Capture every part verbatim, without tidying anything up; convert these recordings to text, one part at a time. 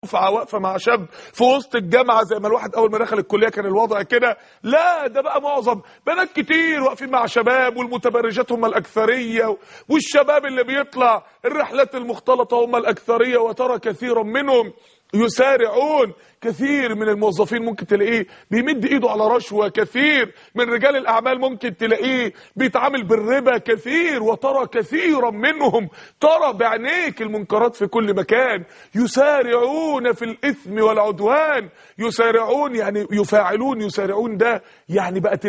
دفعه واقفه مع شاب في وسط الجامعه زي ما الواحد اول ما دخل الكليه كان الوضع كده. لا، ده بقى معظم بنات كتير واقفين مع شباب، والمتبرجات هم الاكثريه، والشباب اللي بيطلع الرحلات المختلطه هم الاكثريه. وترى كثيرا منهم يسارعون. كثير من الموظفين ممكن تلاقيه بيمد ايده على رشوة، كثير من رجال الاعمال ممكن تلاقيه بيتعامل بالربا، كثير. وترى كثيرا منهم، ترى بعينيك المنكرات في كل مكان. يسارعون في الاثم والعدوان. يسارعون يعني يفاعلون، يسارعون ده يعني بقت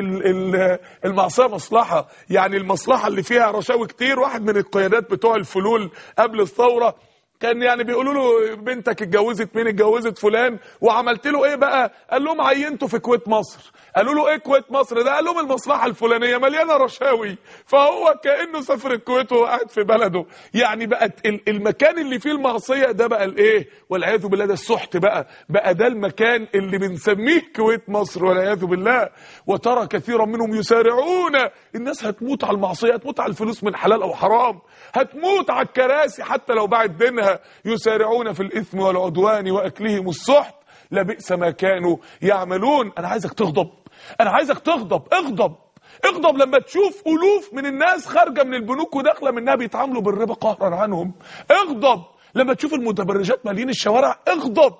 المعصية مصلحة، يعني المصلحة اللي فيها رشاوي كتير. واحد من القيادات بتوع الفلول قبل الثورة كان يعني بيقولوا له بنتك اتجوزت مين؟ اتجوزت فلان. وعملت له ايه بقى؟ قال لهم عينته في كويت مصر. قالوا له ايه كويت مصر ده؟ قال لهم المصلحه الفلانيه مليانه رشاوي. فهو كانه سافر الكويت وهو قاعد في بلده. يعني بقت المكان اللي فيه المعصيه ده بقى الايه؟ والعياذ بالله ده السحت بقى بقى ده المكان اللي بنسميه كويت مصر والعياذ بالله. وترى كثيرا منهم يسارعون. الناس هتموت على المعصيه، هتموت على الفلوس من حلال او حرام، هتموت على الكراسي حتى لو باعت دينها. يسارعون في الاثم والعدوان واكلهم السحت لبئس ما كانوا يعملون. انا عايزك تغضب، انا عايزك تغضب. اغضب اغضب لما تشوف الوف من الناس خارجه من البنوك وداخله منها بيتعاملوا بالربا قهرا عنهم. اغضب لما تشوف المتبرجات مالين الشوارع. اغضب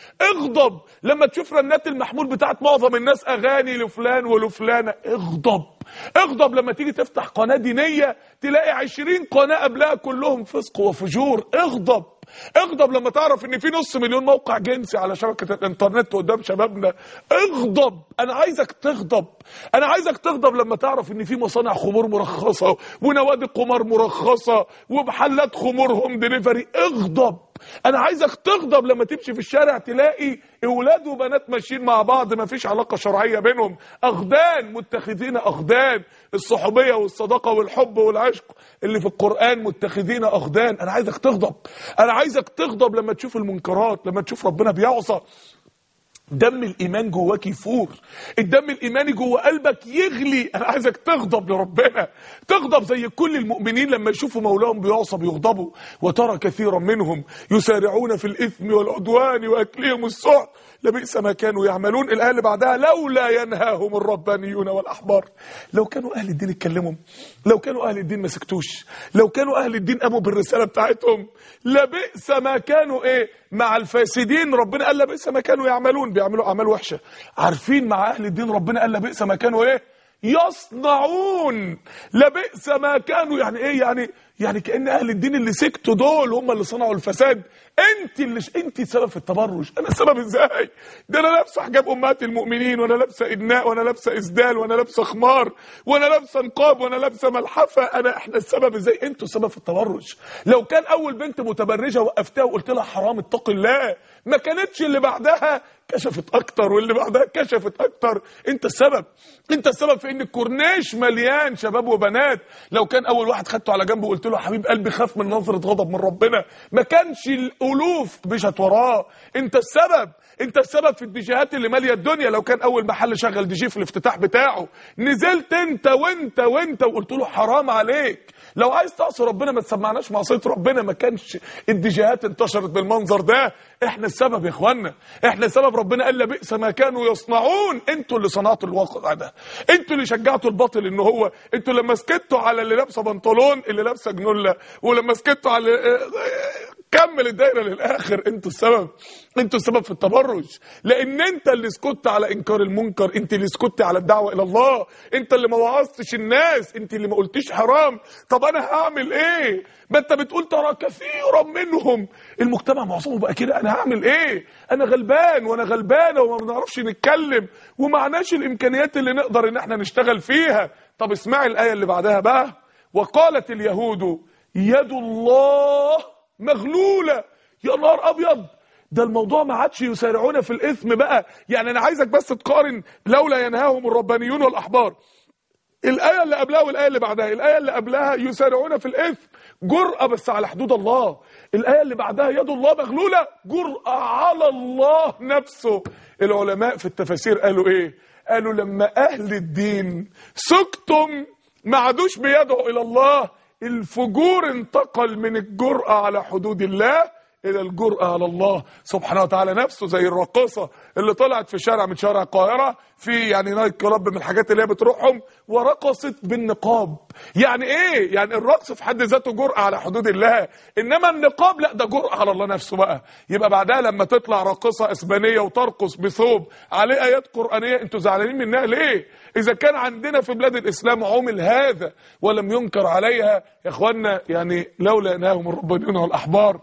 اغضب لما تشوف رنات المحمول بتاعت معظم الناس اغاني لفلان ولفلانه. اغضب اغضب لما تيجي تفتح قناه دينيه تلاقي عشرين قناه قبلها كلهم فسق وفجور. اغضب اغضب لما تعرف ان في نص مليون موقع جنسي على شبكه الانترنت قدام شبابنا. اغضب، انا عايزك تغضب. انا عايزك تغضب لما تعرف ان في مصانع خمور مرخصه ونوادي قمار مرخصه ومحلات خمور هوم ديليفري. اغضب، انا عايزك تغضب لما تمشي في الشارع تلاقي اولاد وبنات ماشيين مع بعض ما فيش علاقه شرعيه بينهم، اغدان متخذين اغدان. الصحوبيه والصداقه والحب والعشق اللي في القران متخذين اغدان. انا عايزك تغضب، انا عايزك تغضب لما تشوف المنكرات، لما تشوف ربنا بيعصى. دم الايمان جواك يفور، الدم الايماني جوا قلبك يغلي. انا عايزك تغضب لربنا، تغضب زي كل المؤمنين لما يشوفوا مولاهم بيعصى بيغضبوا. وترى كثيرا منهم يسارعون في الاثم والعدوان واكلهم السحت لبئس ما كانوا يعملون. الايه اللي بعدها لولا ينهاهم الربانيون والاحبار. لو كانوا اهل الدين اتكلموا، لو كانوا اهل الدين ما سكتوش، لو كانوا اهل الدين قاموا بالرساله بتاعتهم لبئس ما كانوا ايه مع الفاسدين. ربنا قال لبئس ما كانوا يعملون، بيعملوا اعمال وحشه. عارفين مع اهل الدين ربنا قال لبئس ما كانوا ايه يصنعون. لبئس ما كانوا يعني ايه؟ يعني يعني كأن اهل الدين اللي سكتوا دول هم اللي صنعوا الفساد. انت اللي ش... انت السبب في التبرج. انا السبب ازاي؟ ده انا لابسه حجاب امهات المؤمنين، وانا لابسه ادناء، وانا لابسه اسدال، وانا لابسه خمار، وانا لابسه نقاب، وانا لابسه ملحفه. انا احنا السبب ازاي؟ انتوا السبب في التبرج. لو كان اول بنت متبرجه وقفتها وقلت لها حرام اتق الله، ما كانتش اللي بعدها كشفت اكتر، واللي بعدها كشفت اكتر. انت السبب، انت السبب في ان الكورنيش مليان شباب وبنات. لو كان اول واحد خدته على جنب وقلت له حبيب قلبي خاف من نظره غضب من ربنا، ما كانش الالوف مشت وراه. انت السبب، انت السبب في الديجيهات اللي ماليه الدنيا. لو كان اول محل شغل دي جي في الافتتاح بتاعه نزلت انت وانت وانت وقلت له حرام عليك. لو عايز تعصي ربنا ما تسمعناش معصيه ربنا، ما كانش الديجيهات انتشرت بالمنظر ده. احنا السبب يا اخوانا، احنا السبب. ربنا قال لبئس ما كانوا يصنعون. انتوا اللي صنعتوا الواقع ده، انتوا اللي شجعتوا الباطل. ان هو انتوا لما سكتوا على اللي لابسه بنطلون، اللي لابسه جنوله، ولما سكتوا على كمل الدايره للاخر. انتوا السبب، انتوا السبب في التبرج. لان انت اللي سكت على انكار المنكر، انت اللي سكت على الدعوه الى الله، انت اللي ما وعظتش الناس، انت اللي ما قلتيش حرام. طب انا هعمل ايه؟ ما انت بتقول ترى كثيرا منهم، المجتمع معظمه بقى كده. انا هعمل ايه؟ انا غلبان وانا غلبانه وما بنعرفش نتكلم ومعناش الامكانيات اللي نقدر ان احنا نشتغل فيها. طب اسمعي الايه اللي بعدها بقى. وقالت اليهود يد الله مغلوله. يا نهار ابيض، ده الموضوع ما عادش يسارعون في الاثم بقى. يعني انا عايزك بس تقارن لولا ينهاهم الربانيون والاحبار، الايه اللي قبلها والايه اللي بعدها. الايه اللي قبلها يسارعون في الاثم جرأة بس على حدود الله. الايه اللي بعدها يد الله مغلوله جرأة على الله نفسه. العلماء في التفاسير قالوا ايه؟ قالوا لما اهل الدين سكتم ما عادوش بيدعوا الى الله، الفجور انتقل من الجرأة على حدود الله الى الجرأة على الله سبحانه وتعالى نفسه، زي الراقصة اللي طلعت في شارع من شوارع القاهرة في يعني نايت كلاب من الحاجات اللي هي بتروحهم ورقصت بالنقاب. يعني ايه؟ يعني الرقص في حد ذاته جرأة على حدود الله، انما النقاب لا، ده جرأة على الله نفسه بقى. يبقى بعدها لما تطلع راقصة اسبانية وترقص بثوب عليه ايات قرآنية، انتوا زعلانين منها ليه؟ اذا كان عندنا في بلاد الاسلام عمل هذا ولم ينكر عليها يا اخوانا، يعني لولا انهم الربانيون والاحبار.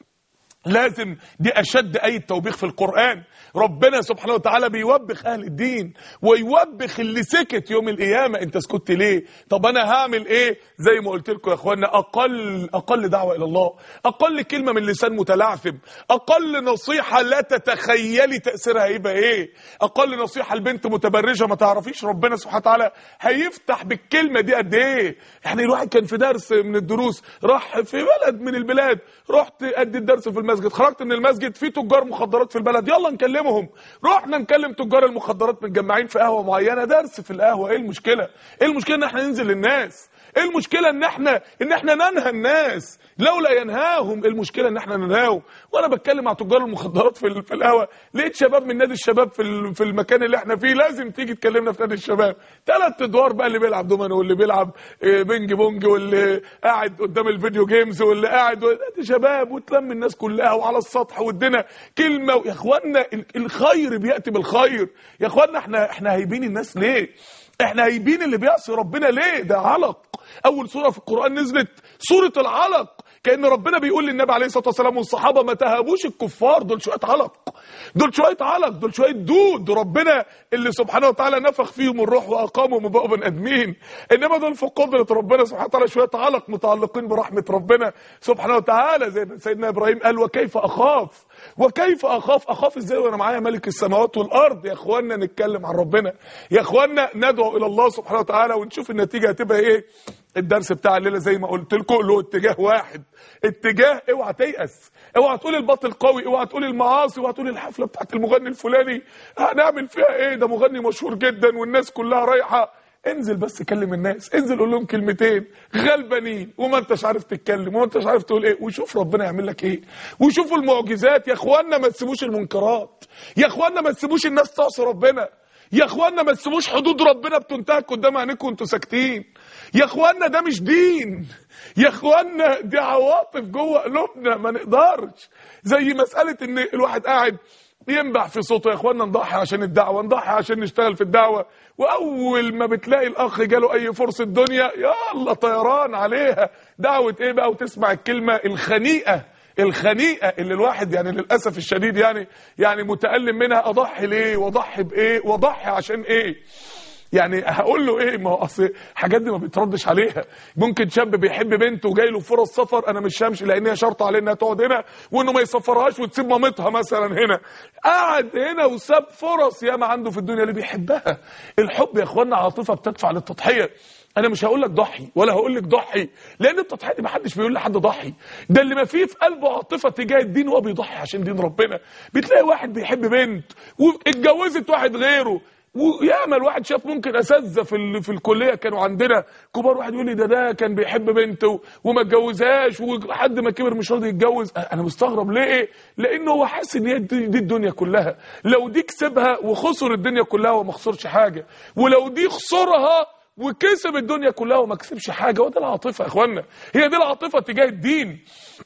لازم دي اشد اي توبيخ في القرآن. ربنا سبحانه وتعالى بيوبخ اهل الدين ويوبخ اللي سكت يوم القيامه. انت سكت ليه؟ طب انا هعمل ايه؟ زي ما قلت لكم يا اخوانا، اقل اقل دعوه الى الله، اقل كلمه من لسان متلعثم، اقل نصيحه لا تتخيلي تاثيرها هيبقى ايه، اقل نصيحه لبنت متبرجه ما تعرفيش ربنا سبحانه وتعالى هيفتح بالكلمه دي قد ايه. يعني الواحد كان في درس من الدروس، راح في بلد من البلاد، رحت ادي الدرس في المسجد، خرجت من المسجد في تجار مخدرات في البلد، يلا نكلمهم. رحنا نكلم تجار المخدرات متجمعين في قهوه معينه، درس في القهوه. ايه المشكله؟ ايه المشكله ان احنا ننزل للناس؟ ايه المشكله ان احنا ان احنا ننهى الناس؟ لولا ينهاهم، المشكله ان احنا ننهاهم. وانا بتكلم مع تجار المخدرات في في القهوه، لقيت شباب من نادي الشباب في في المكان اللي احنا فيه، لازم تيجي تكلمنا في نادي الشباب. ثلاث ادوار بقى، اللي بيلعب دومينو واللي بيلعب بينج بونج واللي قاعد قدام الفيديو جيمز واللي قاعد نادي شباب، وتلم الناس كلها وعلى السطح وادينا كلمه. يا اخوانا الخير بياتي بالخير. يا اخوانا احنا احنا هايبين الناس ليه؟ احنا هايبين اللي بيعصي ربنا ليه؟ ده علق. اول سوره في القران نزلت سوره العلق، كأن ربنا بيقول للنبي عليه الصلاه والسلام والصحابه ما تهابوش الكفار، دول شويه علق، دول شويه علق، دول شويه دود، ربنا اللي سبحانه وتعالى نفخ فيهم الروح واقامهم وبقوا بني ادمين. انما دول في قدره ربنا سبحانه وتعالى شويه علق متعلقين برحمه ربنا سبحانه وتعالى. زي سيدنا ابراهيم قال وكيف اخاف، وكيف اخاف، اخاف ازاي وانا معايا ملك السماوات والارض؟ يا اخوانا نتكلم عن ربنا، يا اخوانا ندعو الى الله سبحانه وتعالى ونشوف النتيجه هتبقى ايه. الدرس بتاع الليله زي ما قلت لكم له اتجاه واحد، اتجاه اوعى تيأس، اوعى تقول الباطل قوي، اوعى تقول المعاصي، اوعى تقول الحفله بتاعت المغني الفلاني هنعمل فيها ايه، ده مغني مشهور جدا والناس كلها رايحه. انزل بس كلم الناس، انزل قول لهم كلمتين غلبانين وما انتش عارف تتكلم وما انتش عارف تقول ايه، وشوف ربنا يعمل لك ايه، وشوفوا المعجزات. يا اخوانا ما تسيبوش المنكرات، يا اخوانا ما تسيبوش الناس تعصي ربنا، يا اخوانا ما تسيبوش حدود ربنا بتنتهك قدام عينيكم وانتوا ساكتين. يا اخوانا ده مش دين، يا اخوانا دي عواطف جوه قلوبنا ما نقدرش. زي مساله ان الواحد قاعد ينبح في صوته. يا اخوانا نضحي عشان الدعوه، نضحي عشان نشتغل في الدعوه، واول ما بتلاقي الاخ جاله اي فرصه دنيا يلا طيران عليها. دعوه ايه بقى؟ وتسمع الكلمه الخنيئه الخنيئه اللي الواحد يعني للاسف الشديد يعني يعني متألم منها. اضحي ليه؟ واضحي بايه؟ واضحي عشان ايه؟ يعني هقول له ايه؟ ما هو اصل الحاجات دي ما بيتردش عليها. ممكن شاب بيحب بنت وجاي له فرص سفر، انا مش همشي لان هي شرط عليه انها تقعد هنا وانه ما يسفرهاش وتسيب مامتها مثلا هنا. قعد هنا وساب فرص ياما عنده في الدنيا اللي بيحبها. الحب يا اخوانا عاطفه بتدفع للتضحيه. انا مش هقول لك ضحي ولا هقول لك ضحي، لان التضحيه دي ما حدش بيقول لحد ضحي. ده اللي ما فيه في قلبه عاطفه تجاه الدين هو بيضحي عشان دين ربنا. بتلاقي واحد بيحب بنت واتجوزت واحد غيره، وياما الواحد شاف ممكن اساتذه في في الكليه كانوا عندنا كبار، واحد يقول لي ده ده كان بيحب بنته وما اتجوزهاش ولحد ما كبر مش راضي يتجوز. انا مستغرب ليه؟ لانه هو حاسس ان هي دي الدنيا كلها، لو دي كسبها وخسر الدنيا كلها وما خسرش حاجه، ولو دي خسرها وكسب الدنيا كلها وما كسبش حاجه. وده العاطفه يا اخوانا، هي دي العاطفه تجاه الدين.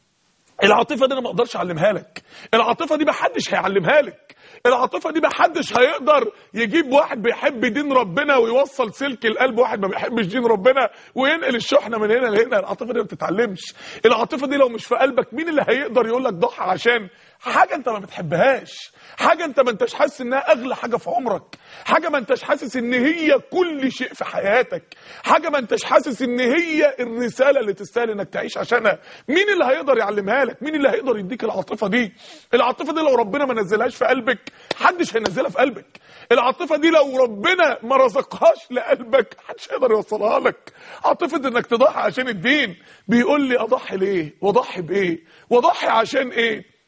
العاطفه دي انا ما اقدرش اعلمها لك، العاطفه دي ما حدش هيعلمها لك، العاطفه دي ما حدش هيقدر يجيب واحد بيحب دين ربنا ويوصل سلك القلب واحد ما بيحبش دين ربنا وينقل الشحنه من هنا لهنا. العاطفه دي ما بتتعلمش. العاطفه دي لو مش في قلبك مين اللي هيقدر يقول لك ضحي عشان حاجه انت ما بتحبهاش، حاجه انت ما انتش حاسس انها اغلى حاجه في عمرك، حاجه ما انتش حاسس ان هي كل شيء في حياتك، حاجه ما انتش حاسس ان هي الرساله اللي تستاهل انك تعيش عشانها. مين اللي هيقدر يعلمها لك؟ مين اللي هيقدر يديك العاطفه دي؟ العاطفه دي لو ربنا ما نزلهاش في قلبك محدش هينزلها في قلبك. العاطفه دي لو ربنا ما رزقهاش لقلبك محدش هيقدر يوصلها لك. عاطفه انك تضحي عشان الدين. بيقول لي اضحي ليه؟ واضحي بايه؟ واضحي عشان ايه؟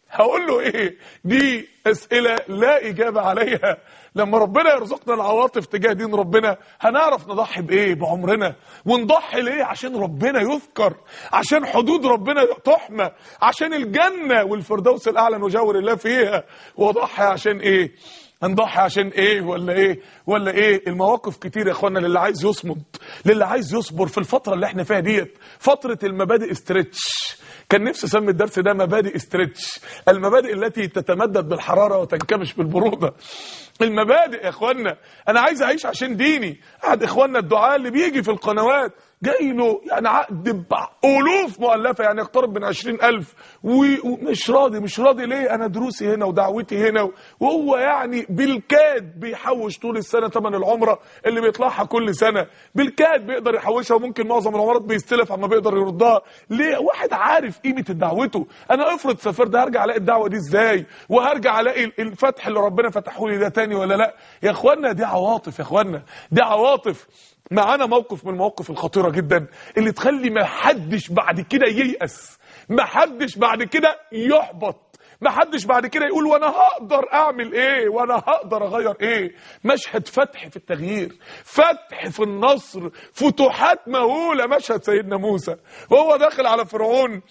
هقول له ايه؟ دي اسئله لا اجابه عليها. لما ربنا يرزقنا العواطف تجاه دين ربنا هنعرف نضحي بايه بعمرنا، ونضحي ليه؟ عشان ربنا يذكر، عشان حدود ربنا تحمى، عشان الجنه والفردوس الاعلى نجاور الله فيها. واضحي عشان ايه؟ هنضحي عشان ايه ولا ايه ولا ايه؟ المواقف كتير يا اخوانا. للي عايز يصمد، للي عايز يصبر في الفتره اللي احنا فيها ديت، فتره المبادئ استرتش. كان نفسي اسمي الدرس ده مبادئ استرتش، المبادئ التي تتمدد بالحراره وتنكمش بالبروده. المبادئ يا اخوانا. انا عايز اعيش عشان ديني. احد اخواننا الدعاء اللي بيجي في القنوات جاي له يعني عقد بألوف مؤلفه، يعني يقترب من عشرين ألف، ومش راضي. مش راضي ليه؟ انا دروسي هنا ودعوتي هنا، وهو يعني بالكاد بيحوش طول السنه ثمن العمره اللي بيطلعها كل سنه، بالكاد بيقدر يحوشها، وممكن معظم العمرات بيستلف عما بيقدر يردها. ليه؟ واحد عارف قيمه دعوته. انا افرض سافرت هرجع الاقي الدعوه دي ازاي؟ وهرجع الاقي الفتح اللي ربنا فتحه لي ده تاني ولا لا؟ يا اخوانا دي عواطف، يا اخوانا دي عواطف. معانا موقف من المواقف الخطيرة جدا اللي تخلي ما حدش بعد كده ييأس، ما حدش بعد كده يحبط، ما حدش بعد كده يقول وانا هقدر اعمل ايه، وانا هقدر اغير ايه. مشهد فتح في التغيير، فتح في النصر، فتوحات مهولة. مشهد سيدنا موسى وهو داخل على فرعون،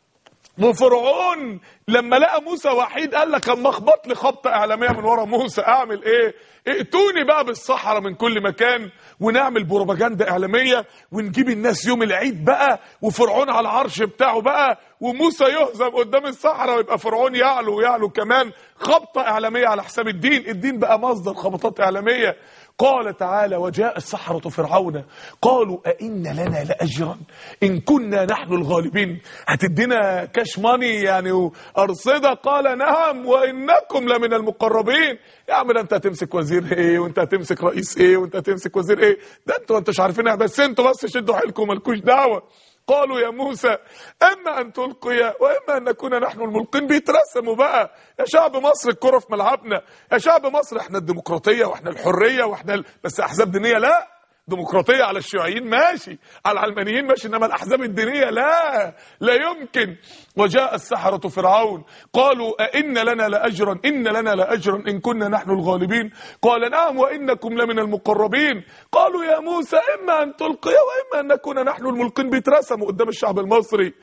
وفرعون لما لقى موسى وحيد قال لك اما اخبط لي خبطه اعلاميه من ورا موسى اعمل ايه؟ ائتوني بقى بالصحراء من كل مكان ونعمل بروباجندا اعلاميه ونجيب الناس يوم العيد بقى، وفرعون على العرش بتاعه بقى، وموسى يهزم قدام الصحراء، ويبقى فرعون يعلو ويعلو كمان. خبطه اعلاميه على حساب الدين. الدين بقى مصدر خبطات اعلاميه. قال تعالى: وجاء السحرة فرعون قالوا أئن لنا لأجرا إن كنا نحن الغالبين؟ هتدينا كاش ماني يعني وأرصدة؟ قال: نعم وإنكم لمن المقربين. يا عم ده انت هتمسك وزير ايه، وانت هتمسك رئيس ايه، وانت هتمسك وزير ايه؟ ده انتوا انتوش عارفين، بس انتوا بس شدوا حيلكم مالكوش دعوة. قالوا يا موسى اما ان تلقي واما ان نكون نحن الملقين. بيترسموا بقى يا شعب مصر الكرة في ملعبنا، يا شعب مصر احنا الديمقراطية واحنا الحرية واحنا ال... بس احزاب دينية لا. ديمقراطية على الشيوعيين ماشي، على العلمانيين ماشي، انما الاحزاب الدينية لا، لا يمكن. وجاء السحرة فرعون قالوا أئن لنا لأجرا إن لنا لأجرا إن كنا نحن الغالبين؟ قال: نعم وإنكم لمن المقربين. قالوا يا موسى إما أن تلقي وإما أن نكون نحن الملقين. بيترسموا قدام الشعب المصري.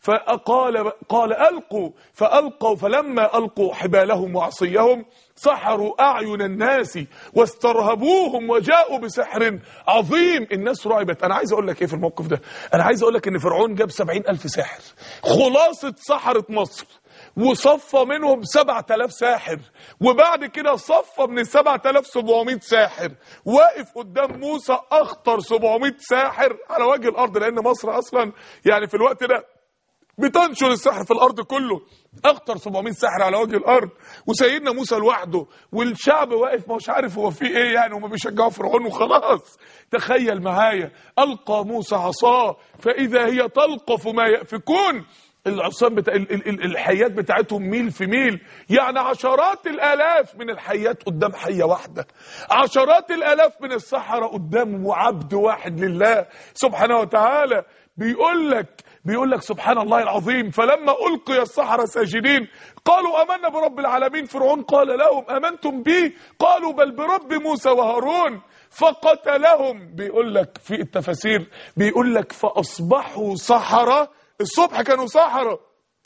فقال قال ألقوا، فألقوا، فلما ألقوا حبالهم وعصيهم سحروا أعين الناس واسترهبوهم وجاءوا بسحر عظيم. الناس رعبت. أنا عايز أقول لك إيه في الموقف ده؟ أنا عايز أقول لك إن فرعون جاب سبعين ألف ساحر، خلاصة سحرة مصر، وصفى منهم سبعة آلاف ساحر، وبعد كده صفى من السبعة آلاف سبعمائة ساحر. واقف قدام موسى أخطر سبعمائة ساحر على وجه الأرض، لأن مصر أصلا يعني في الوقت ده بتنشر السحر في الارض كله. اخطر سبعمائة ساحر على وجه الارض، وسيدنا موسى لوحده، والشعب واقف مش عارف هو في ايه يعني، وما بيشجعوا فرعون وخلاص. تخيل معايا: القى موسى عصاه فاذا هي تلقف ما يأفكون. العصام بتاع ال ال ال الحيات بتاعتهم ميل في ميل، يعني عشرات الالاف من الحيات قدام حيه واحده، عشرات الالاف من السحره قدام عبد واحد لله سبحانه وتعالى. بيقول لك بيقول لك سبحان الله العظيم: فلما ألقي السحرة ساجدين قالوا آمنا برب العالمين. فرعون قال لهم: آمنتم بي؟ قالوا بل برب موسى وهارون. فقتلهم. بيقول لك في التفاسير بيقول لك فأصبحوا سحرة. الصبح كانوا سحرة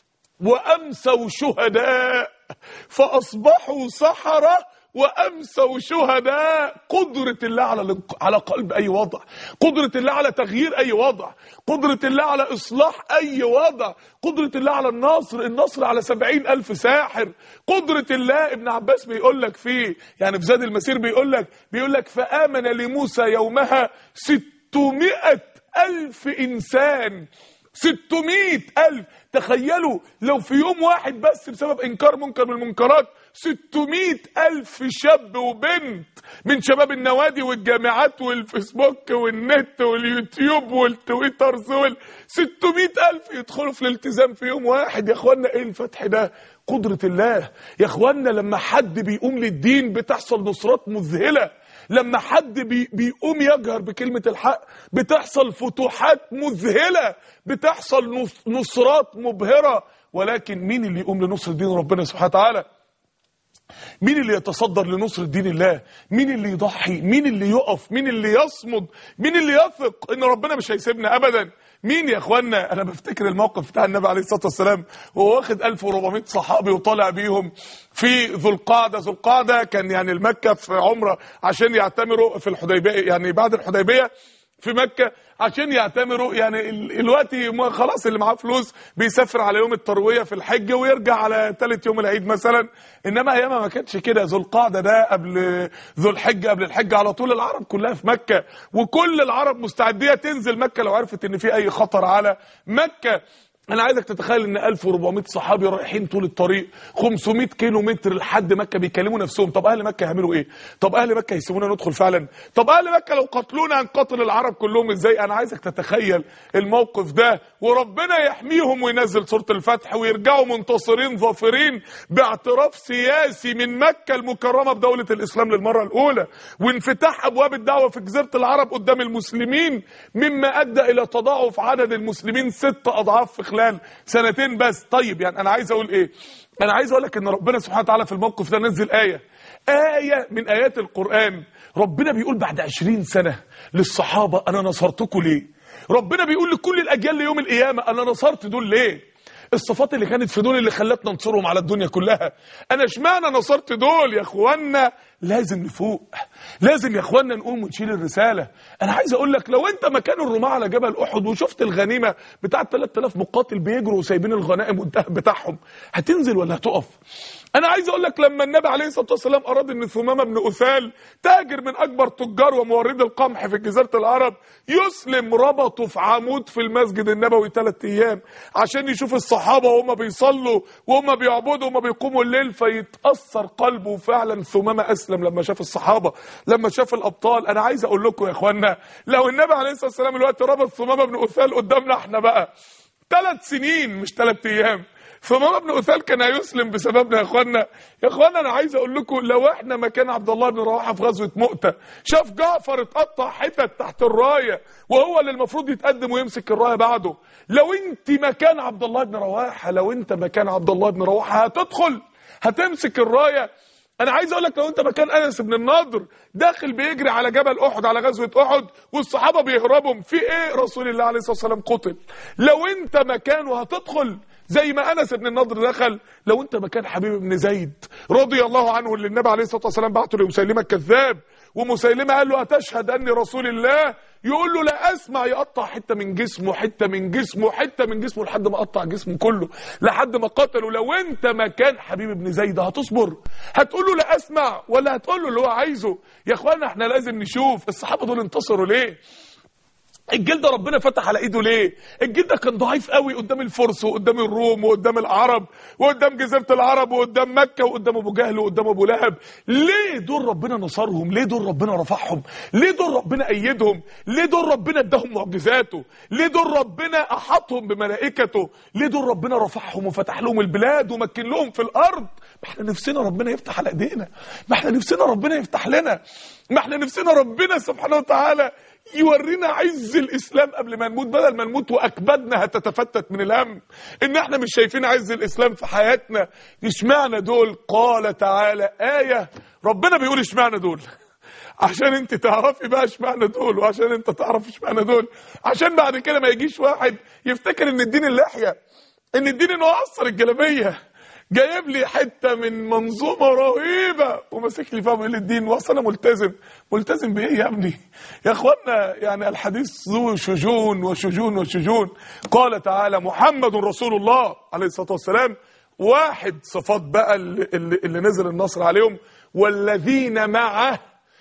وأمسوا شهداء. فأصبحوا سحرة وأمسوا شهداء. قدرة الله على على قلب أي وضع، قدرة الله على تغيير أي وضع، قدرة الله على إصلاح أي وضع، قدرة الله على النصر، النصر على سبعين ألف ساحر. قدرة الله. ابن عباس بيقول لك فيه يعني في زاد المسير بيقول لك بيقول لك فآمن لموسى يومها ستمائة ألف إنسان. ستمائة ألف. تخيلوا لو في يوم واحد بس بسبب إنكار منكر من المنكرات ستمائة ألف شاب وبنت من شباب النوادي والجامعات والفيسبوك والنت واليوتيوب والتويترز وال ستمائة ألف يدخلوا في الالتزام في يوم واحد. يا اخوانا ايه الفتح ده؟ قدرة الله. يا اخوانا لما حد بيقوم للدين بتحصل نصرات مذهلة، لما حد بي بيقوم يجهر بكلمة الحق بتحصل فتوحات مذهلة، بتحصل نصرات مبهرة. ولكن مين اللي يقوم لنصر دين ربنا سبحانه وتعالى؟ مين اللي يتصدر لنصر دين الله؟ مين اللي يضحي؟ مين اللي يقف؟ مين اللي يصمد؟ مين اللي يثق ان ربنا مش هيسيبنا ابدا؟ مين يا اخوانا؟ انا بفتكر الموقف بتاع النبي عليه الصلاه والسلام وهو واخد ألف وأربعمائة صحابي وطالع بيهم في ذو القعده. ذو القعده كان يعني المكه في عمره عشان يعتمروا في الحديبيه، يعني بعد الحديبيه في مكة عشان يعتمروا. يعني الوقت خلاص اللي معاه فلوس بيسافر على يوم التروية في الحج ويرجع على ثالث يوم العيد مثلا، انما ايامها ما كانتش كده. ذو القعدة ده قبل ذو الحج، قبل الحج على طول العرب كلها في مكة، وكل العرب مستعدية تنزل مكة لو عرفت ان في اي خطر على مكة. انا عايزك تتخيل ان ألف وأربعمائة صحابي رايحين طول الطريق خمسمائة كيلو متر لحد مكه بيكلموا نفسهم، طب اهل مكه هيعملوا ايه؟ طب اهل مكه هيسيبونا ندخل فعلا؟ طب اهل مكه لو قتلونا هنقتل العرب كلهم ازاي؟ انا عايزك تتخيل الموقف ده، وربنا يحميهم وينزل سوره الفتح ويرجعوا منتصرين ظافرين باعتراف سياسي من مكه المكرمه بدوله الاسلام للمره الاولى، وانفتاح ابواب الدعوه في جزيره العرب قدام المسلمين، مما ادى الى تضاعف عدد المسلمين ست اضعاف في خلال سنتين بس. طيب يعني انا عايز اقول ايه؟ انا عايز اقول لك ان ربنا سبحانه وتعالى في الموقف ده نزل ايه ايه من ايات القران. ربنا بيقول بعد عشرين سنه للصحابه انا نصرتكم ليه؟ ربنا بيقول لكل الاجيال ليوم القيامه انا نصرت دول ليه؟ الصفات اللي كانت في دول اللي خلتنا ننصرهم على الدنيا كلها. انا اشمعنى نصرت دول يا اخوانا؟ لازم نفوق، لازم يا اخوانا نقوم ونشيل الرساله. انا عايز اقول لك لو انت مكان الرماة على جبل احد وشفت الغنيمه بتاعه ثلاثة آلاف مقاتل بيجروا وسايبين الغنائم والذهب بتاعهم، هتنزل ولا هتقف؟ انا عايز اقول لك لما النبي عليه الصلاه والسلام اراد ان ثمامه بن اثال تاجر من اكبر تجار وموردي القمح في جزيره العرب يسلم، ربطه في عمود في المسجد النبوي ثلاث ايام عشان يشوف الصحابه وهم بيصلوا وهم بيعبدوا وهم بيقوموا الليل فيتاثر قلبه. وفعلا ثمامه اسلم لما شاف الصحابه، لما شاف الابطال. انا عايز اقول لكم يا اخوانا لو النبي عليه الصلاه والسلام الوقت ربط ثمامه بن اثال قدامنا احنا بقى ثلاث سنين مش ثلاث ايام، ثمامه بن اثال كان هيسلم بسببنا يا اخوانا. يا اخوانا انا عايز اقول لكم لو احنا مكان عبد الله بن رواحه في غزوه مؤتة، شاف جعفر اتقطع حتت تحت الرايه وهو اللي المفروض يتقدم ويمسك الرايه بعده، لو انت مكان عبد الله بن رواحه، لو انت مكان عبد الله بن رواحه هتدخل هتمسك الرايه؟ انا عايز اقول لك لو انت مكان انس بن النضر داخل بيجري على جبل احد على غزوه احد والصحابه بيهربوا، في ايه؟ رسول الله عليه الصلاه والسلام قتل. لو انت مكانه هتدخل زي ما انس بن النضر دخل؟ لو انت مكان حبيب بن زيد رضي الله عنه اللي النبي عليه الصلاه والسلام بعته لمسيلمه الكذاب، ومسيلمه قال له اتشهد اني رسول الله، يقول له لا اسمع، يقطع حته من جسمه حته من جسمه حته من جسمه لحد ما قطع جسمه كله لحد ما قتله. لو انت مكان حبيب بن زيد هتصبر؟ هتقول له لا اسمع ولا هتقول له اللي هو عايزه؟ يا اخوانا احنا لازم نشوف الصحابه دول انتصروا ليه؟ الجيل ده ربنا فتح على ايده ليه؟ الجيل ده كان ضعيف قوي قدام الفرس وقدام الروم وقدام العرب وقدام جزيره العرب وقدام مكه وقدام ابو جهل وقدام ابو لهب. ليه دول ربنا نصرهم؟ ليه دول ربنا رفعهم؟ ليه دول ربنا ايدهم؟ ليه دول ربنا اداهم معجزاته؟ ليه دول ربنا احاطهم بملائكته؟ ليه دول ربنا رفعهم وفتح لهم البلاد ومكن لهم في الارض؟ ما احنا نفسنا ربنا يفتح على ايدينا، ما احنا نفسنا ربنا يفتح لنا، ما احنا نفسنا ربنا سبحانه وتعالى يورينا عز الاسلام قبل ما نموت، بدل ما نموت واكبادنا هتتفتت من الهم ان احنا مش شايفين عز الاسلام في حياتنا. اشمعنى دول؟ قال تعالى ايه ربنا بيقول اشمعنى دول عشان انت تعرفي بقى اشمعنى دول، وعشان انت تعرف اشمعنى دول، عشان بعد كده ما يجيش واحد يفتكر ان الدين اللحيه، ان الدين انه اثر الجلابيه، جايب لي حته من منظومه رهيبه وماسك لي فيها بيقول لي الدين، واصل انا ملتزم. ملتزم بايه يا ابني؟ يا اخوانا يعني الحديث ذو شجون وشجون وشجون. قال تعالى محمد رسول الله عليه الصلاه والسلام، واحد صفات بقى اللي, اللي, اللي نزل النصر عليهم، والذين معه،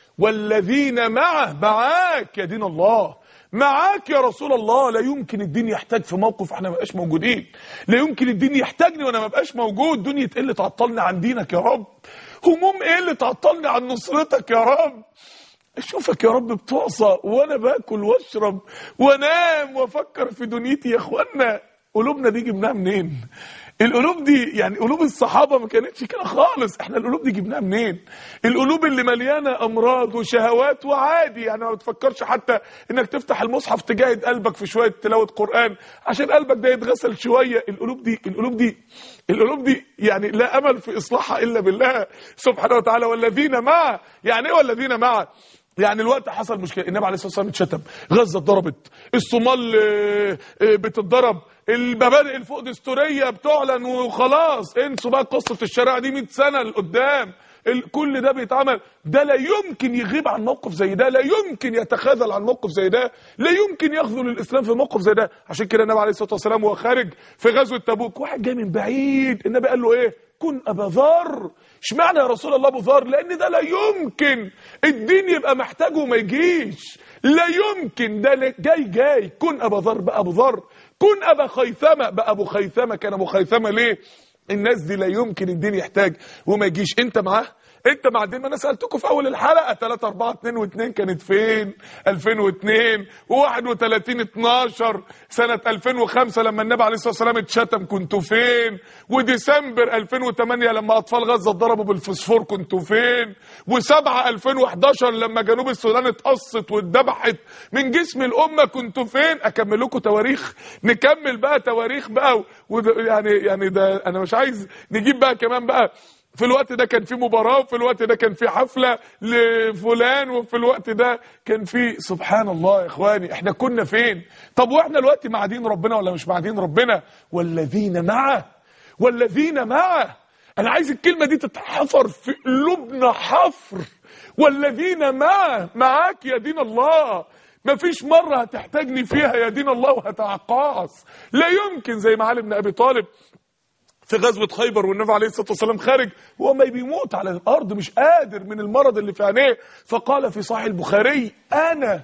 والذين معه، معاك يا دين الله، معاك يا رسول الله. لا يمكن الدين يحتاج في موقف احنا ما بقاش موجودين، لا يمكن الدين يحتاجني وانا ما بقاش موجود. دنيا ايه اللي تعطلني عن دينك يا رب؟ هموم ايه اللي تعطلني عن نصرتك يا رب؟ اشوفك يا رب بتعصى وانا باكل واشرب وانام وافكر في دنيتي. يا اخوانا قلوبنا دي جبناها منين؟ القلوب دي يعني قلوب الصحابة ما كانتش كده خالص. احنا القلوب دي جبناها منين؟ القلوب اللي مليانة امراض وشهوات وعادي، يعني ما بتفكرش حتى انك تفتح المصحف تجاهد قلبك في شوية تلاوة قرآن عشان قلبك ده يتغسل شوية. القلوب دي القلوب دي القلوب دي يعني لا امل في اصلاحها الا بالله سبحانه وتعالى. والذين معه، يعني ايه والذين معه؟ يعني الوقت حصل مشكله، النبي عليه الصلاه والسلام اتشتم، غزه اتضربت، الصومال بتتضرب، المبادئ الفوق دستوريه بتعلن وخلاص، انسوا بقى قصه الشريعه دي مئة سنه لقدام. كل ده بيتعمل، ده لا يمكن يغيب عن موقف زي ده، لا يمكن يتخاذل عن موقف زي ده، لا يمكن يخذل الاسلام في موقف زي ده. عشان كده النبي عليه الصلاه والسلام وهو خارج في غزوه تبوك، واحد جاي من بعيد، النبي قال له ايه؟ كن ابا ذر. اشمعنى يا رسول الله ابو ذر؟ لان ده لا يمكن الدين يبقى محتاجه وما يجيش، لا يمكن، ده جاي جاي. كن ابا ذر بقى ابو ذر، كن ابا خيثمه بقى ابو خيثمه. كان ابو خيثمه ليه؟ الناس دي لا يمكن الدين يحتاج وما يجيش. انت معاه؟ انت مع الدين؟ ما انا سالتكم في اول الحلقه ثلاثة أربعة اتنين واتنين كانت فين؟ ألفين واثنين وواحد وثلاثين اتناشر سنه ألفين وخمسة لما النبي عليه الصلاه والسلام اتشتم كنتوا فين؟ وديسمبر ألفين وثمانية لما اطفال غزه اتضربوا بالفوسفور كنتوا فين؟ وسبعة ألفين وحداشر لما جنوب السودان اتقصت واتذبحت من جسم الامه كنتوا فين؟ اكمل لكم تواريخ؟ نكمل بقى تواريخ بقى و... يعني يعني ده انا مش عايز نجيب بقى كمان بقى في الوقت ده كان في مباراة، وفي الوقت ده كان في حفلة لفلان، وفي الوقت ده كان في، سبحان الله يا اخواني احنا كنا فين؟ طب واحنا الوقت مع دين ربنا ولا مش مع دين ربنا؟ والذين معه، والذين معه، انا عايز الكلمة دي تتحفر في قلوبنا حفر. والذين معه، معاك يا دين الله، مفيش مرة هتحتاجني فيها يا دين الله وهتعقاص، لا يمكن. زي ما علي بن ابي طالب في غزوة خيبر والنبي عليه الصلاة والسلام خارج وهو ما بيموت على الأرض مش قادر من المرض اللي في عينيه، فقال في صحيح البخاري: أنا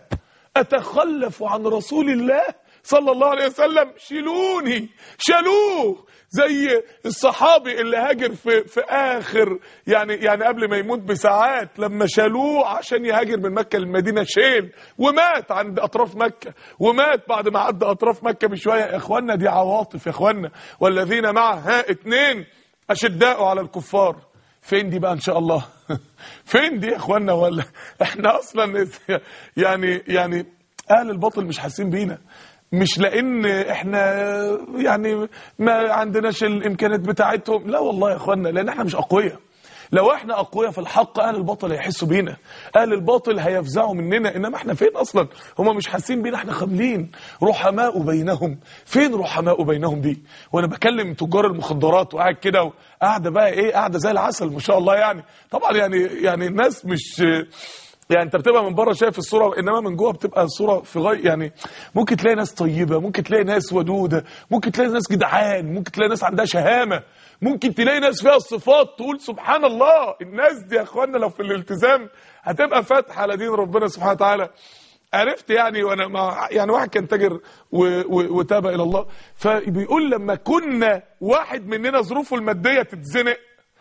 أتخلف عن رسول الله صلى الله عليه وسلم، شيلوني، شالوه. زي الصحابي اللي هاجر في في اخر يعني يعني قبل ما يموت بساعات لما شالوه عشان يهاجر من مكه للمدينه، شيل ومات عند اطراف مكه، ومات بعد ما عدى اطراف مكه بشويه. يا اخوانا دي عواطف يا اخوانا. والذين معه، ها اتنين اشداء على الكفار، فين دي بقى ان شاء الله؟ فين دي يا اخوانا؟ ولا احنا اصلا يعني يعني اهل الباطل مش حاسين بينا، مش لان احنا يعني ما عندناش الامكانيات بتاعتهم، لا والله يا اخوانا، لان احنا مش اقوياء. لو احنا اقوياء في الحق اهل الباطل هيحسوا بينا، اهل الباطل هيفزعوا مننا، انما احنا فين اصلا؟ هم مش حاسين بينا، احنا خاملين. رحماء بينهم، فين رحماء بينهم دي؟ وانا بكلم تجار المخدرات وقاعد كده، وقاعده بقى ايه، قاعده زي العسل ما شاء الله. يعني طبعا يعني يعني الناس مش يعني انت بتبقى من بره شايف الصوره، انما من جوه بتبقى الصوره في غايه. يعني ممكن تلاقي ناس طيبه، ممكن تلاقي ناس ودوده، ممكن تلاقي ناس جدعان، ممكن تلاقي ناس عندها شهامه، ممكن تلاقي ناس فيها الصفات تقول سبحان الله. الناس دي يا اخوانا لو في الالتزام هتبقى فاتحه على دين ربنا سبحانه وتعالى. عرفت يعني، وانا مع يعني واحد كان تاجر وتاب الى الله، فبيقول لما كنا واحد مننا ظروفه الماديه تتزنق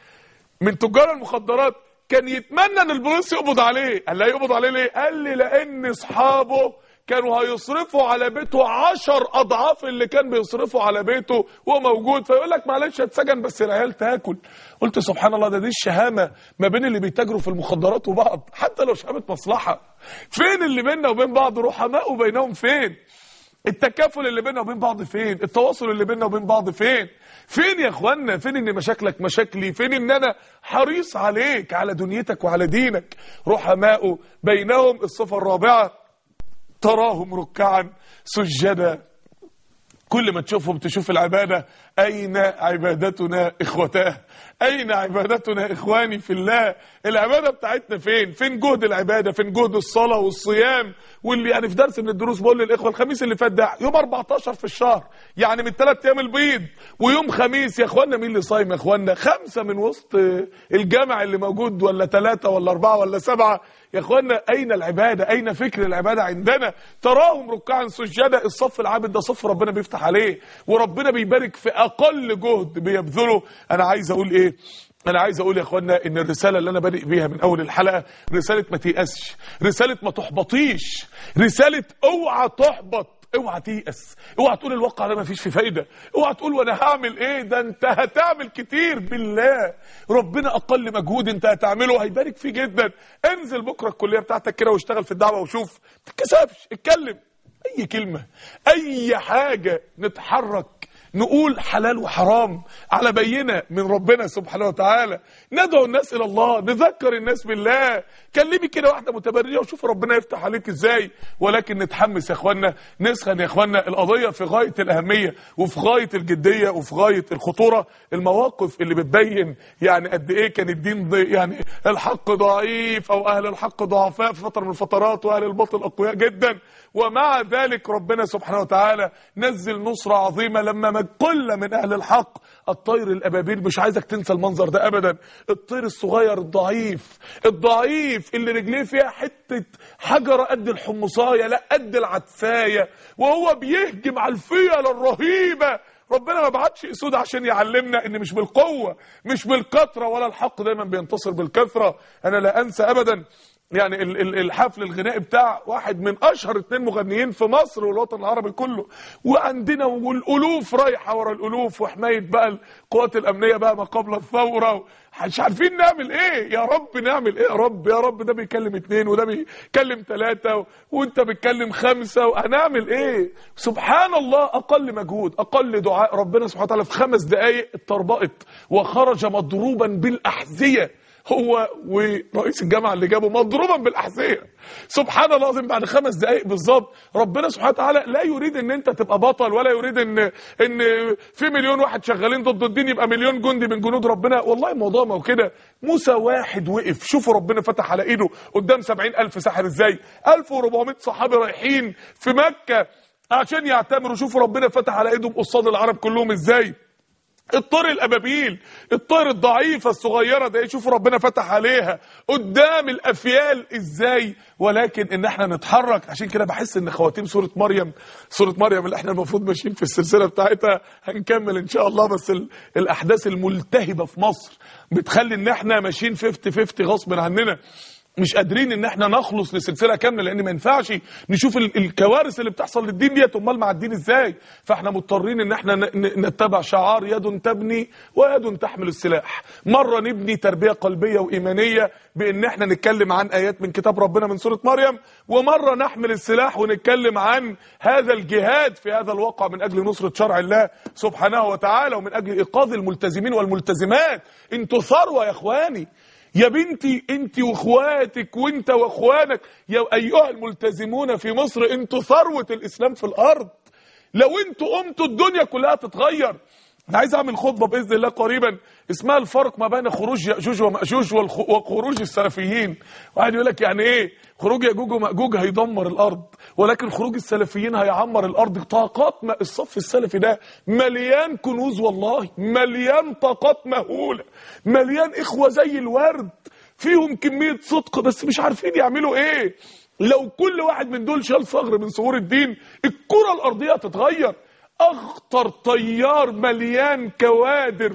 من تجار المخدرات كان يتمنى ان البوليس يقبض عليه. قال لا يقبض عليه ليه؟ قال لي لان اصحابه كانوا هيصرفوا على بيته عشر اضعاف اللي كان بيصرفوا على بيته وهو موجود، فيقول لك معلش اتسجن بس العيال تاكل. قلت سبحان الله، ده دي الشهامه ما بين اللي بيتاجروا في المخدرات وبعض، حتى لو شهامه مصلحه. فين اللي بيننا وبين بعض؟ رحماء وبينهم فين؟ التكافل اللي بيننا وبين بعض فين؟ التواصل اللي بيننا وبين بعض فين؟ فين يا اخوانا؟ فين ان مشاكلك مشاكلي؟ فين ان انا حريص عليك، على دنيتك وعلى دينك؟ رحماء بينهم. الصفة الرابعة: تراهم ركعا سجدا. كل ما تشوفهم تشوف العبادة. أين عبادتنا إخوتاه؟ أين عبادتنا إخواني في الله؟ العبادة بتاعتنا فين؟ فين جهد العبادة؟ فين جهد الصلاة والصيام؟ واللي يعني في درس من الدروس بقول للإخوة الخميس اللي فات ده يوم أربعتاشر في الشهر، يعني من ثلاث أيام البيض، ويوم خميس يا إخوانا مين اللي صايم يا إخوانا؟ خمسة من وسط الجامع اللي موجود، ولا ثلاثة ولا أربعة ولا سبعة. يا إخوانا أين العبادة؟ أين فكر العبادة عندنا؟ تراهم ركعا سجدا. الصف العابد ده صف ربنا بيفتح عليه، وربنا بيبارك في أقل جهد بيبذله. أنا عايز أقول إيه؟ أنا عايز أقول يا إخوانا إن الرسالة اللي أنا بادئ بيها من أول الحلقة رسالة ما تيأسش، رسالة ما تحبطيش، رسالة أوعى تحبط. اوعى تيأس، اوعى تقول الواقع ده مفيش فيه فايده، اوعى تقول وانا هعمل ايه، ده انت هتعمل كتير بالله. ربنا اقل مجهود انت هتعمله هيبارك فيه جدا. انزل بكره الكليه بتاعتك كده واشتغل في الدعوه وشوف، ما تتكسفش، اتكلم اي كلمه، اي حاجه، نتحرك نقول حلال وحرام على بينه من ربنا سبحانه وتعالى، ندعو الناس الى الله، نذكر الناس بالله. كلمي كده واحده متبرجه وشوف ربنا يفتح عليك ازاي. ولكن نتحمس يا اخوانا، نسخن يا اخوانا. القضيه في غايه الاهميه وفي غايه الجديه وفي غايه الخطوره. المواقف اللي بتبين يعني قد ايه كان الدين يعني الحق ضعيف او اهل الحق ضعفاء في فتره من الفترات، واهل الباطل اقوياء جدا. ومع ذلك ربنا سبحانه وتعالى نزل نصره عظيمه لما قلة من أهل الحق. الطير الأبابيل، مش عايزك تنسى المنظر ده أبدا. الطير الصغير الضعيف الضعيف اللي رجليه فيها حتة حجرة قد الحمصاية، لا قد العدساية، وهو بيهجم على الفيل الرهيبة. ربنا ما بعتش اسود عشان يعلمنا ان مش بالقوة مش بالكثرة، ولا الحق دايما بينتصر بالكثرة. انا لا انسى ابدا يعني الحفل الغنائي بتاع واحد من اشهر اتنين مغنيين في مصر والوطن العربي كله، وعندنا والالوف رايحه ورا الالوف، وحمايه بقى القوات الامنيه بقى ما قبل الثوره، مش عارفين نعمل ايه. يا رب نعمل ايه يا رب؟ يا رب ده بيكلم اتنين وده بيكلم تلاته وانت بتكلم خمسه، وهنعمل ايه؟ سبحان الله، اقل مجهود اقل دعاء، ربنا سبحانه وتعالى في خمس دقائق اتطربقت وخرج مضروبا بالاحذيه. هو ورئيس الجامعه اللي جابه مضروبا بالاحذيه. سبحان الله العظيم، بعد خمس دقائق بالظبط. ربنا سبحانه وتعالى لا يريد ان انت تبقى بطل، ولا يريد ان ان في مليون واحد شغالين ضد الدين يبقى مليون جندي من جنود ربنا. والله الموضوع ما هو كده. موسى واحد وقف، شوفوا ربنا فتح على ايده قدام سبعين الف ساحر ازاي. الف واربعمائة صحابي رايحين في مكه عشان يعتمروا، شوفوا ربنا فتح على ايدهم قصاد العرب كلهم ازاي. الطير الابابيل، الطير الضعيفه الصغيره ده، شوفوا ربنا فتح عليها قدام الافيال ازاي. ولكن ان احنا نتحرك. عشان كده بحس ان خواتيم سوره مريم، سوره مريم اللي احنا المفروض ماشيين في السلسله بتاعتها، هنكمل ان شاء الله، بس الاحداث الملتهبه في مصر بتخلي ان احنا ماشيين خمسين خمسين غصب عننا، مش قادرين ان احنا نخلص لسلسله كامله، لان ما ينفعش نشوف الكوارث اللي بتحصل للدين ديت، امال مع الدين ازاي؟ فاحنا مضطرين ان احنا نتبع شعار يد تبني ويد تحمل السلاح. مره نبني تربيه قلبيه وايمانيه بان احنا نتكلم عن ايات من كتاب ربنا من سوره مريم، ومره نحمل السلاح ونتكلم عن هذا الجهاد في هذا الواقع من اجل نصره شرع الله سبحانه وتعالى، ومن اجل ايقاظ الملتزمين والملتزمات. انتوا ثروه يا اخواني، يا بنتي انت واخواتك وانت واخوانك، يا ايها الملتزمون في مصر، انتوا ثروة الاسلام في الارض. لو انتوا قمتوا الدنيا كلها تتغير. انا عايز اعمل خطبة باذن الله قريبا اسمها الفرق ما بين خروج ياجوج وماجوج وخروج السلفيين. واحد يقول لك يعني ايه خروج ياجوج وماجوج؟ هيدمر الارض، ولكن خروج السلفيين هيعمر الارض. طاقات الصف السلفي ده مليان كنوز، والله مليان طاقات مهوله، مليان اخوه زي الورد فيهم كميه صدق، بس مش عارفين يعملوا ايه. لو كل واحد من دول شال ثغر من ثغور الدين، الكره الارضيه هتتغير. اخطر طيار مليان كوادر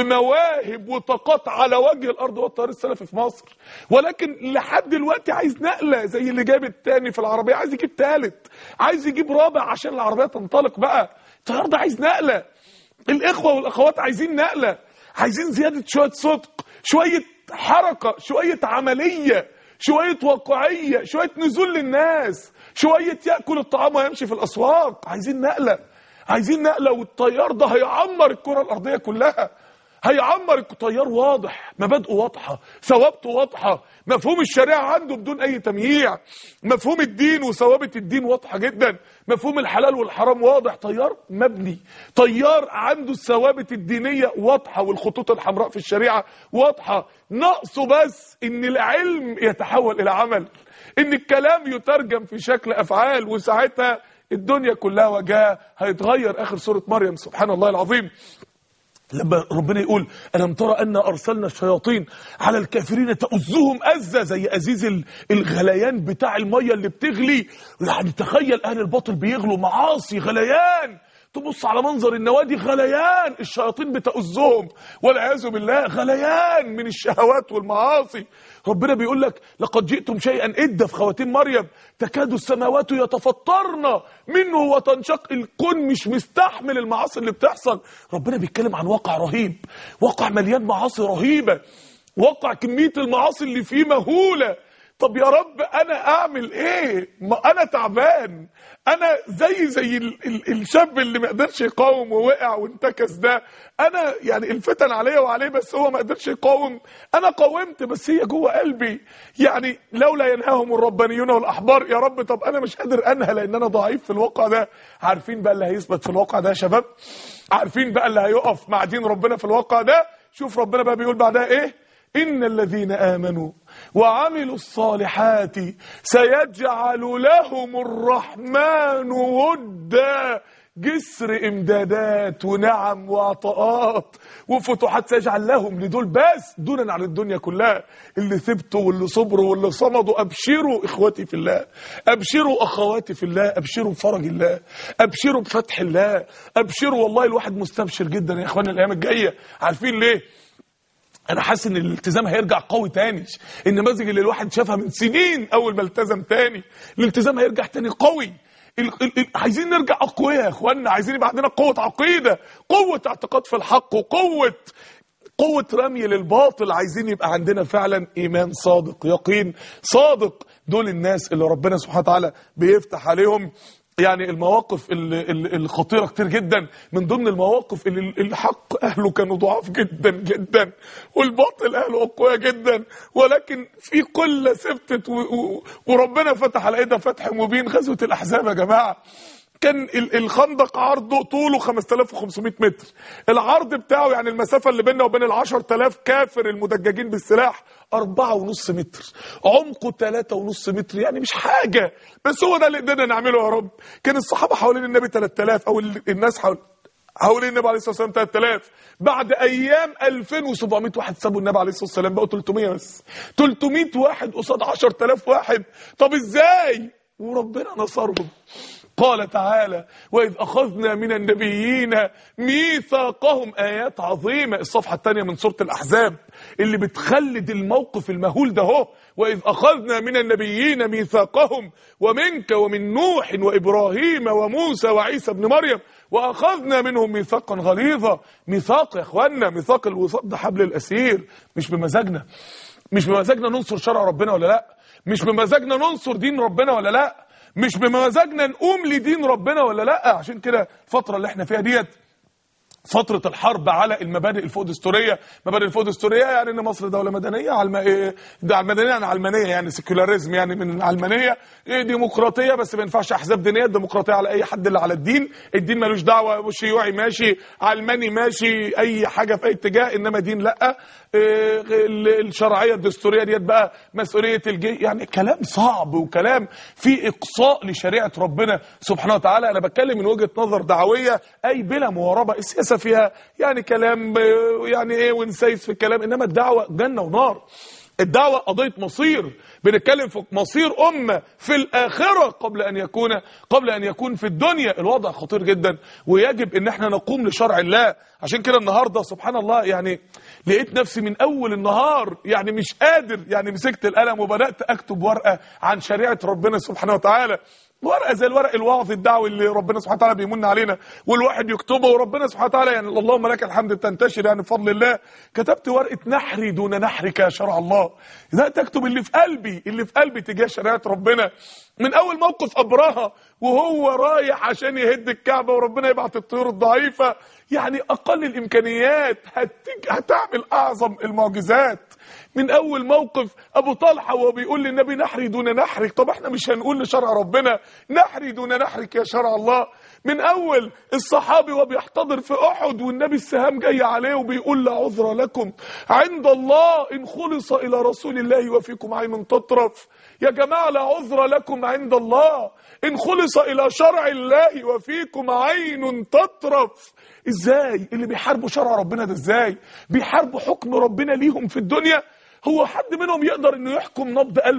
ومواهب وطاقات على وجه الارض هو التيار السلفي في مصر. ولكن لحد دلوقتي عايز نقله، زي اللي جاب التاني في العربيه عايز يجيب تالت، عايز يجيب رابع عشان العربيه تنطلق بقى. التيار ده عايز نقله. الاخوه والاخوات عايزين نقله، عايزين زياده شويه صدق، شويه حركه، شويه عمليه، شويه واقعيه، شويه نزول للناس، شويه ياكل الطعام ويمشي في الاسواق. عايزين نقله، عايزين نقله. والطيار ده هيعمر الكره الارضيه كلها، هيعمر. الطيار واضح، مبادئه واضحه، ثوابته واضحه، مفهوم الشريعه عنده بدون اي تمييع، مفهوم الدين وثوابت الدين واضحه جدا، مفهوم الحلال والحرام واضح. طيار مبني، طيار عنده الثوابت الدينيه واضحه والخطوط الحمراء في الشريعه واضحه. ناقصه بس ان العلم يتحول الى عمل، ان الكلام يترجم في شكل افعال، وساعتها الدنيا كلها وجهها هيتغير. اخر سورة مريم سبحان الله العظيم لما ربنا يقول ألم ترى أن أرسلنا الشياطين على الكافرين تؤزهم أزة، زي أزيز الغليان بتاع المية اللي بتغلي. يعني تخيل أهل الباطل بيغلوا معاصي غليان، تبص على منظر النوادي غليان، الشياطين بتؤذهم والعياذ بالله، غليان من الشهوات والمعاصي. ربنا بيقول لك لقد جئتم شيئا إدا في خواتيم مريم، تكاد السماوات يتفطرن منه وتنشق، الكون مش مستحمل المعاصي اللي بتحصل. ربنا بيتكلم عن واقع رهيب، واقع مليان معاصي رهيبة، واقع كمية المعاصي اللي فيه مهولة. طب يا رب انا اعمل ايه؟ ما انا تعبان، انا زي زي ال ال الشاب اللي ما قدرش يقاوم ووقع وانتكس ده. انا يعني الفتن عليا وعليه بس هو ما قدرش يقاوم، انا قاومت بس هي جوه قلبي. يعني لولا ينهاهم الربانيون والاحبار، يا رب طب انا مش قادر انهى لان انا ضعيف في الواقع ده. عارفين بقى اللي هيثبت في الواقع ده يا شباب؟ عارفين بقى اللي هيقف مع دين ربنا في الواقع ده؟ شوف ربنا بقى بيقول بعدها ايه؟ إن الذين آمنوا وعملوا الصالحات سيجعل لهم الرحمن ودا، جسر إمدادات ونعم وعطاءات وفتوحات سيجعل لهم لدول بس دونا عن الدنيا كلها. اللي ثبتوا واللي صبروا واللي صمدوا، أبشروا إخوتي في الله، أبشروا أخواتي في الله، أبشروا بفرج الله، أبشروا بفتح الله، أبشروا. والله الواحد مستبشر جدا يا إخواني الأيام الجاية. عارفين ليه؟ انا حاسس ان الالتزام هيرجع قوي تاني. النماذج اللي الواحد شافها من سنين اول ما التزم تاني، الالتزام هيرجع تاني قوي. ال ال ال عايزين نرجع اقوياء يا اخوانا، عايزين يبقى عندنا قوه عقيده، قوه اعتقاد في الحق، وقوه قوه رمي للباطل. عايزين يبقى عندنا فعلا ايمان صادق، يقين صادق. دول الناس اللي ربنا سبحانه وتعالى بيفتح عليهم يعني المواقف الخطيرة كتير جدا. من ضمن المواقف اللي الحق أهله كانوا ضعاف جدا جدا والباطل أهله أقوياء جدا، ولكن في قلة ثبتت وربنا فتح على إيدها فتح مبين. غزوة الأحزاب يا جماعة، كان الخندق عرضه طوله خمسة آلاف وخمسمائة متر، العرض بتاعه يعني المسافة اللي بيننا وبين العشرة آلاف كافر المدججين بالسلاح أربعة ونص متر، عمقه ثلاثة ونص متر، يعني مش حاجة. بس هو ده اللي قدرنا نعمله يا رب. كان الصحابة حوالين النبي ثلاثة آلاف، أو الناس حول حوالين النبي عليه الصلاة والسلام ثلاثة آلاف. بعد أيام ألفين وسبعمائة واحد سابوا النبي عليه الصلاة والسلام، بقوا ثلاثمائة بس. ثلاثمائة واحد قصاد عشرة آلاف واحد. طب إزاي؟ وربنا نصرهم. قال تعالى: وإذ أخذنا من النبيين ميثاقهم. آيات عظيمة. الصفحة الثانية من سورة الأحزاب اللي بتخلد الموقف المهول ده هو: وإذ أخذنا من النبيين ميثاقهم ومنك ومن نوح وإبراهيم وموسى وعيسى ابن مريم وأخذنا منهم ميثاقا غليظا. ميثاق يا إخوانا، ميثاق الوثاق ده حبل الأسير. مش بمزاجنا، مش بمزاجنا ننصر شرع ربنا ولا لا، مش بمزاجنا ننصر دين ربنا ولا لا، مش بمزاجنا نقوم لدين ربنا ولا لا. عشان كده الفترة اللي احنا فيها ديت فترة الحرب على المبادئ الفوق دستورية. مبادئ الفوق دستورية يعني ان مصر دولة مدنية علم... ايه ده المدنية يعني علمانية، يعني سيكولاريزم، يعني من علمانية ايه ديمقراطية، بس ما ينفعش احزاب دينية. الديمقراطية على اي حد اللي على الدين، الدين ملوش دعوة، شيوعي ماشي، علماني ماشي، اي حاجة في اي اتجاه، انما دين لا. إيه الشرعية الدستورية ديت بقى مسؤولية الجيش. يعني كلام صعب وكلام فيه اقصاء لشريعة ربنا سبحانه وتعالى. انا بتكلم من وجهة نظر دعوية، اي بلا مواربة. السياسة فيها يعني كلام يعني ايه ونسيس في الكلام، انما الدعوة جنة ونار. الدعوة قضية مصير، بنتكلم في مصير أمة في الآخرة قبل أن يكون قبل أن يكون في الدنيا. الوضع خطير جدا ويجب أن احنا نقوم لشرع الله. عشان كده النهاردة سبحان الله يعني لقيت نفسي من أول النهار يعني مش قادر، يعني مسكت القلم وبدأت أكتب ورقة عن شريعة ربنا سبحانه وتعالى. ورقه زي الورق الوعظ الدعوي اللي ربنا سبحانه وتعالى بيمن علينا والواحد يكتبه، وربنا سبحانه وتعالى يعني اللهم لك الحمد تنتشر يعني بفضل الله. كتبت ورقه نحري دون نحرك يا شرع الله. اذا تكتب اللي في قلبي، اللي في قلبي تجاه شريعه ربنا. من اول موقف ابرهه وهو رايح عشان يهد الكعبه وربنا يبعت الطيور الضعيفه، يعني اقل الامكانيات هتج... هتعمل اعظم المعجزات. من اول موقف ابو طلحه وهو بيقول للنبي نحري دون نحرك. طب احنا مش هنقول لشرع ربنا نحري دون نحرك يا شرع الله؟ من اول الصحابي وبيحتضر في احد والنبي السهام جاي عليه وبيقول لا عذر لكم عند الله ان خلص الى رسول الله وفيكم عين تطرف. يا جماعه لا عذر لكم عند الله ان خلص الى شرع الله وفيكم عين تطرف. ازاي اللي بيحاربوا شرع ربنا ده ازاي بيحاربوا حكم ربنا ليهم في الدنيا؟ هو حد منهم يقدر انه يحكم نبض قلبه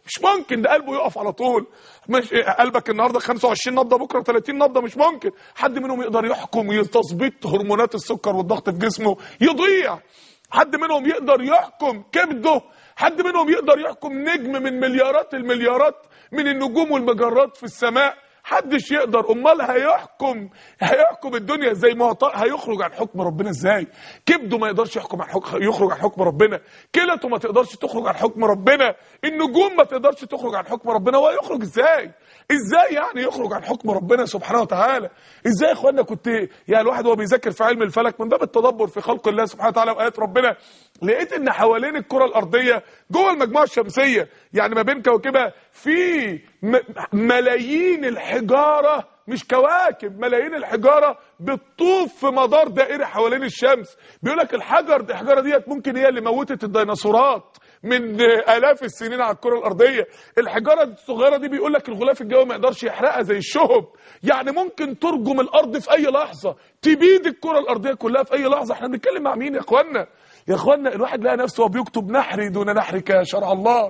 مش ممكن، ده قلبه يقف على طول. مش قلبك النهارده خمسة وعشرين نبضه، بكره ثلاثين نبضه، مش ممكن. حد منهم يقدر يحكم تظبيط هرمونات السكر والضغط في جسمه؟ يضيع. حد منهم يقدر يحكم كبده؟ حد منهم يقدر يحكم نجم من مليارات المليارات من النجوم والمجرات في السماء؟ حدش يقدر. امال هيحكم هيحكم الدنيا ازاي؟ ما هيخرج عن حكم ربنا ازاي؟ كبده ما يقدرش يحكم عن حكم يخرج عن حكم ربنا، كلته ما تقدرش تخرج عن حكم ربنا، النجوم ما تقدرش تخرج عن حكم ربنا. هو يخرج ازاي؟ ازاي يعني يخرج عن حكم ربنا سبحانه وتعالى؟ ازاي يا اخوانا؟ كنت يعني الواحد وهو بيذاكر في علم الفلك من باب التدبر في خلق الله سبحانه وتعالى وايات ربنا، لقيت ان حوالين الكره الارضيه جوه المجموعه الشمسيه، يعني ما بين كواكبها، في ملايين الحجاره، مش كواكب، ملايين الحجاره بتطوف في مدار دائري حوالين الشمس. بيقول لك الحجر دي الحجاره ديت ممكن هي اللي موتت الديناصورات من آلاف السنين على الكره الارضيه. الحجاره الصغيره دي بيقول لك الغلاف الجوي ما يقدرش يحرقها زي الشهب، يعني ممكن ترجم الارض في اي لحظه، تبيد الكره الارضيه كلها في اي لحظه. احنا بنتكلم مع مين يا اخوانا؟ يا اخوانا الواحد لقى نفسه وبيكتب نحري دون نحرك يا شرع الله،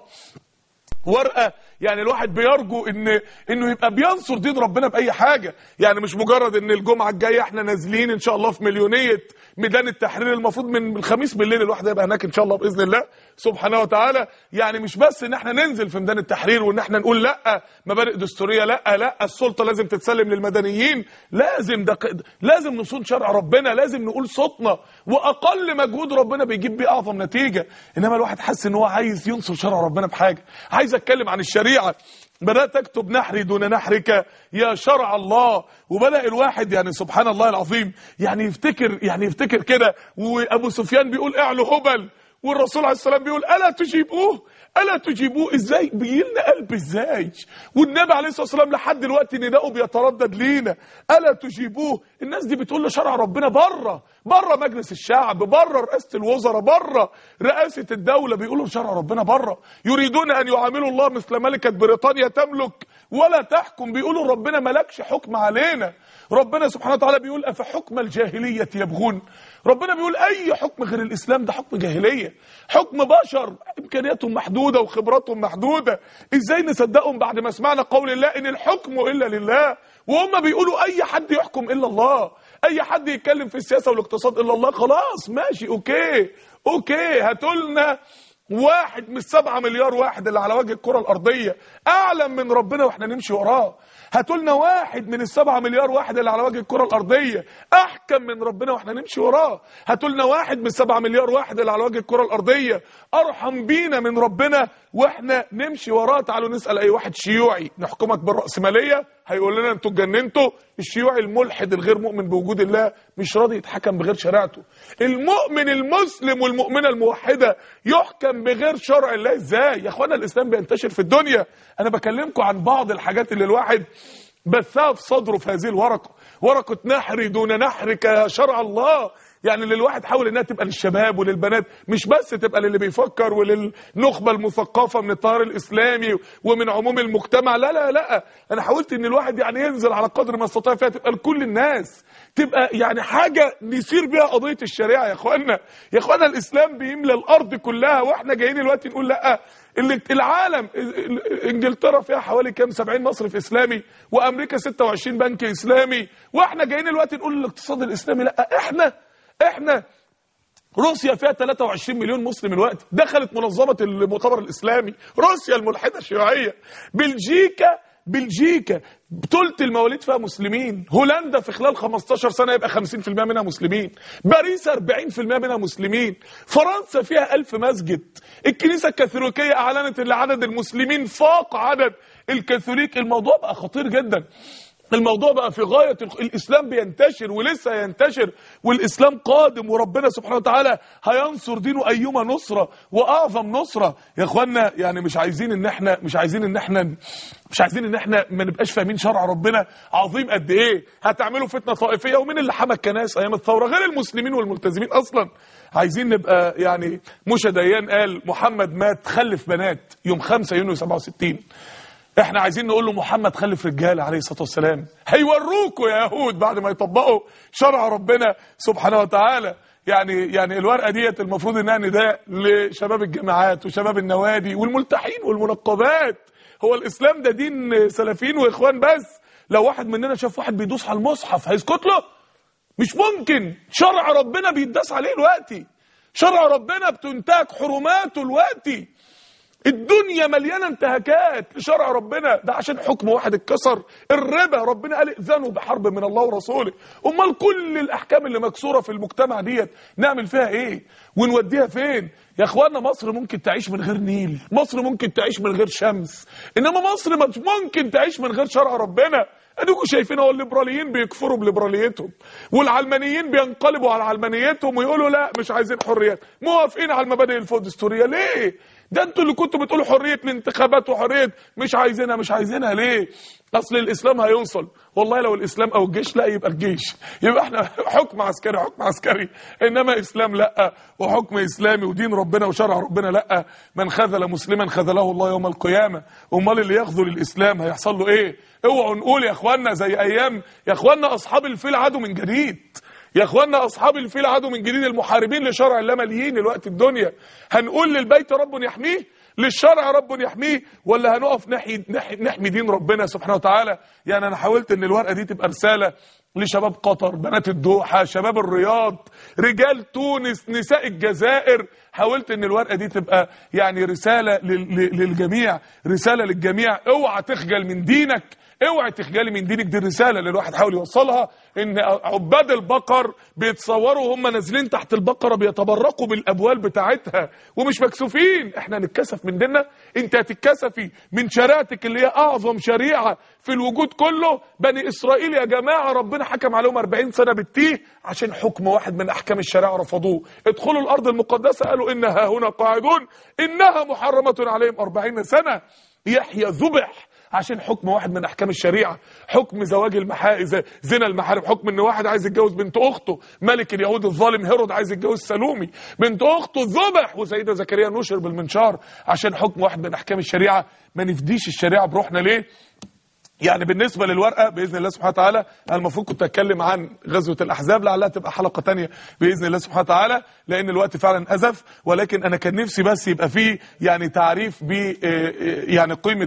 ورقه. يعني الواحد بيرجو ان انه يبقى بينصر دين ربنا باي حاجه، يعني مش مجرد ان الجمعه الجايه احنا نازلين ان شاء الله في مليونيه ميدان التحرير، المفروض من الخميس بالليل الواحد يبقى هناك ان شاء الله باذن الله سبحانه وتعالى. يعني مش بس ان احنا ننزل في ميدان التحرير وان احنا نقول لا مبادئ دستوريه، لا لا السلطه لازم تتسلم للمدنيين، لازم دق... لازم نصون شرع ربنا، لازم نقول صوتنا، واقل مجهود ربنا بيجيب بيه اعظم نتيجه. انما الواحد حس ان هو عايز ينصر شرع ربنا بحاجه، عايز اتكلم عن الشريعه، بدات اكتب نحري دون نحرك يا شرع الله. وبدا الواحد يعني سبحان الله العظيم يعني يفتكر يعني يفتكر كده، وابو سفيان بيقول اعلوا هبل، والرسول عليه السلام بيقول الا تجيبوه الا تجيبوه. ازاي بيجيلنا قلب ازاي؟ والنبي عليه الصلاه والسلام لحد دلوقتي نداؤه بيتردد لينا الا تجيبوه. الناس دي بتقول لشرع ربنا بره بره مجلس الشعب، بره رئاسه الوزراء، بره رئاسه الدوله، بيقولوا لشرع ربنا بره. يريدون ان يعاملوا الله مثل ملكه بريطانيا تملك ولا تحكم. بيقولوا ربنا ملكش حكم علينا. ربنا سبحانه وتعالى بيقول افحكم الجاهليه يبغون. ربنا بيقول اي حكم غير الاسلام ده حكم جاهليه، حكم بشر امكانياتهم محدوده وخبراتهم محدوده. ازاي نصدقهم بعد ما سمعنا قول الله ان الحكم الا لله، وهم بيقولوا اي حد يحكم الا الله، اي حد يتكلم في السياسه والاقتصاد الا الله. خلاص ماشي اوكي اوكي هاتولنا واحد من السبعة مليار واحد اللي على وجه الكره الارضيه اعلم من ربنا واحنا نمشي وراه. هاتولنا واحد من السبعة مليار واحد اللي على وجه الكره الارضيه احكم من ربنا واحنا نمشي وراه. هاتولنا واحد من السبعة مليار واحد اللي على وجه الكره الارضيه ارحم بينا من ربنا واحنا نمشي وراه. تعالوا نسال اي واحد شيوعي نحكمك بالراسماليه هيقول لنا انتوا اتجننتوا. الشيوعي الملحد الغير مؤمن بوجود الله مش راضي يتحكم بغير شريعته. المؤمن المسلم والمؤمنه الموحده يحكم بغير شرع الله ازاي؟ يا اخوانا الاسلام بينتشر في الدنيا. انا بكلمكم عن بعض الحاجات اللي الواحد بثها في صدره في هذه الورقه، ورقه نحري دون نحرك يا شرع الله. يعني اللي الواحد حاول انها تبقى للشباب وللبنات، مش بس تبقى للي بيفكر وللنخبه المثقفه من التيار الاسلامي ومن عموم المجتمع. لا لا لا انا حاولت ان الواحد يعني ينزل على قدر ما استطاع فيها تبقى لكل الناس، تبقى يعني حاجه نسير بيها قضيه الشريعه. يا اخوانا يا اخوانا الاسلام بيملى الارض كلها، واحنا جايين دلوقتي نقول لا. اللي العالم انجلترا فيها حوالي كام سبعين مصرف اسلامي، وامريكا ستة وعشرين بنك اسلامي، واحنا جايين دلوقتي نقول الاقتصاد الاسلامي لا. احنا احنا روسيا فيها ثلاثة وعشرين مليون مسلم الوقت، دخلت منظمه المؤتمر الاسلامي، روسيا الملحده الشيوعيه. بلجيكا بلجيكا ثلث المواليد فيها مسلمين. هولندا في خلال خمستاشر سنه يبقى خمسين في المية منها مسلمين. باريس أربعين في المية منها مسلمين. فرنسا فيها ألف مسجد. الكنيسه الكاثوليكيه اعلنت ان عدد المسلمين فاق عدد الكاثوليك. الموضوع بقى خطير جدا، الموضوع بقى في غاية. الإسلام بينتشر ولسه ينتشر، والإسلام قادم، وربنا سبحانه وتعالى هينصر دينه أيما نصرة وأعظم نصرة. يا إخوانا يعني مش عايزين إن إحنا مش عايزين إن إحنا مش عايزين إن إحنا ما نبقاش فاهمين شرع ربنا عظيم قد إيه. هتعملوا فتنة طائفية، ومين اللي حمى الكنائس أيام الثورة غير المسلمين والملتزمين أصلا. عايزين نبقى يعني موشى ديان قال محمد مات خلف بنات يوم خمسة يونيو سبعة وستين. احنا عايزين نقول له محمد خلف رجاله عليه الصلاه والسلام. هيوروكوا يا يهود بعد ما يطبقوا شرع ربنا سبحانه وتعالى. يعني يعني الورقه ديت المفروض انها نداء لشباب الجامعات وشباب النوادي والملتحين والمنقبات. هو الاسلام ده دين سلفيين واخوان بس؟ لو واحد مننا شاف واحد بيدوس على المصحف هيسكت له؟ مش ممكن. شرع ربنا بيداس عليه دلوقتي، شرع ربنا بتنتهك حرماته دلوقتي. الدنيا مليانه انتهاكات لشرع ربنا، ده عشان حكم واحد اتكسر. الربا ربنا قال ائذنوا بحرب من الله ورسوله. امال كل الاحكام اللي مكسوره في المجتمع ديت نعمل فيها ايه ونوديها فين؟ يا اخوانا مصر ممكن تعيش من غير نيل، مصر ممكن تعيش من غير شمس، انما مصر مش ممكن تعيش من غير شرع ربنا. اديكم شايفين اهو الليبراليين بيكفروا بليبراليتهم، والعلمانيين بينقلبوا على علمانيتهم ويقولوا لا مش عايزين حريات، موافقين على المبادئ الفوق الدستوريه. ليه؟ ده انتوا اللي كنتوا بتقولوا حريه الانتخابات وحريه، مش عايزينها مش عايزينها ليه؟ اصل الاسلام هيوصل. والله لو الاسلام او الجيش لا يبقى الجيش، يبقى احنا حكم عسكري حكم عسكري، انما اسلام لا وحكم اسلامي ودين ربنا وشرع ربنا لا. من خذل مسلما خذله الله يوم القيامه. امال اللي يخذل الاسلام هيحصل له ايه؟ اوعوا نقول يا اخوانا زي ايام يا اخوانا اصحاب الفيل عادوا من جديد. يا اخوانا اصحاب الفيل عادوا من جديد. المحاربين لشرع الله ماليين الوقت الدنيا. هنقول للبيت رب يحميه، للشرع رب يحميه، ولا هنقف نحي نحمي دين ربنا سبحانه وتعالى؟ يعني انا حاولت ان الورقه دي تبقى رساله لشباب قطر، بنات الدوحه، شباب الرياض، رجال تونس، نساء الجزائر. حاولت ان الورقه دي تبقى يعني رساله للجميع، رساله للجميع. اوعى تخجل من دينك، اوعي تخجلي من دينك. دي الرساله اللي الواحد حاول يوصلها، ان عباد البقر بيتصوروا وهم نازلين تحت البقره بيتبرقوا بالابوال بتاعتها ومش مكسوفين. احنا هنتكسف من ديننا؟ انت هتتكسفي من شريعتك اللي هي اعظم شريعه في الوجود كله. بني اسرائيل يا جماعه ربنا حكم عليهم أربعين سنه بالتيه عشان حكم واحد من احكام الشريعه رفضوه. ادخلوا الارض المقدسه قالوا انها هنا قاعدون، انها محرمه عليهم أربعين سنه. يحيى ذبح عشان حكم واحد من احكام الشريعه، حكم زواج المحارم، زنا المحارم، حكم ان واحد عايز يتجوز بنت اخته، ملك اليهود الظالم هيرود عايز يتجوز سلومي بنت اخته، ذبح. وسيدنا زكريا نشر بالمنشار عشان حكم واحد من احكام الشريعه. ما نفديش الشريعه بروحنا ليه؟ يعني بالنسبه للورقه باذن الله سبحانه وتعالى، انا المفروض كنت اتكلم عن غزوه الاحزاب، لعلها تبقى حلقه ثانيه باذن الله سبحانه وتعالى، لان الوقت فعلا ازف. ولكن انا كان نفسي بس يبقى فيه يعني تعريف ب يعني قيمه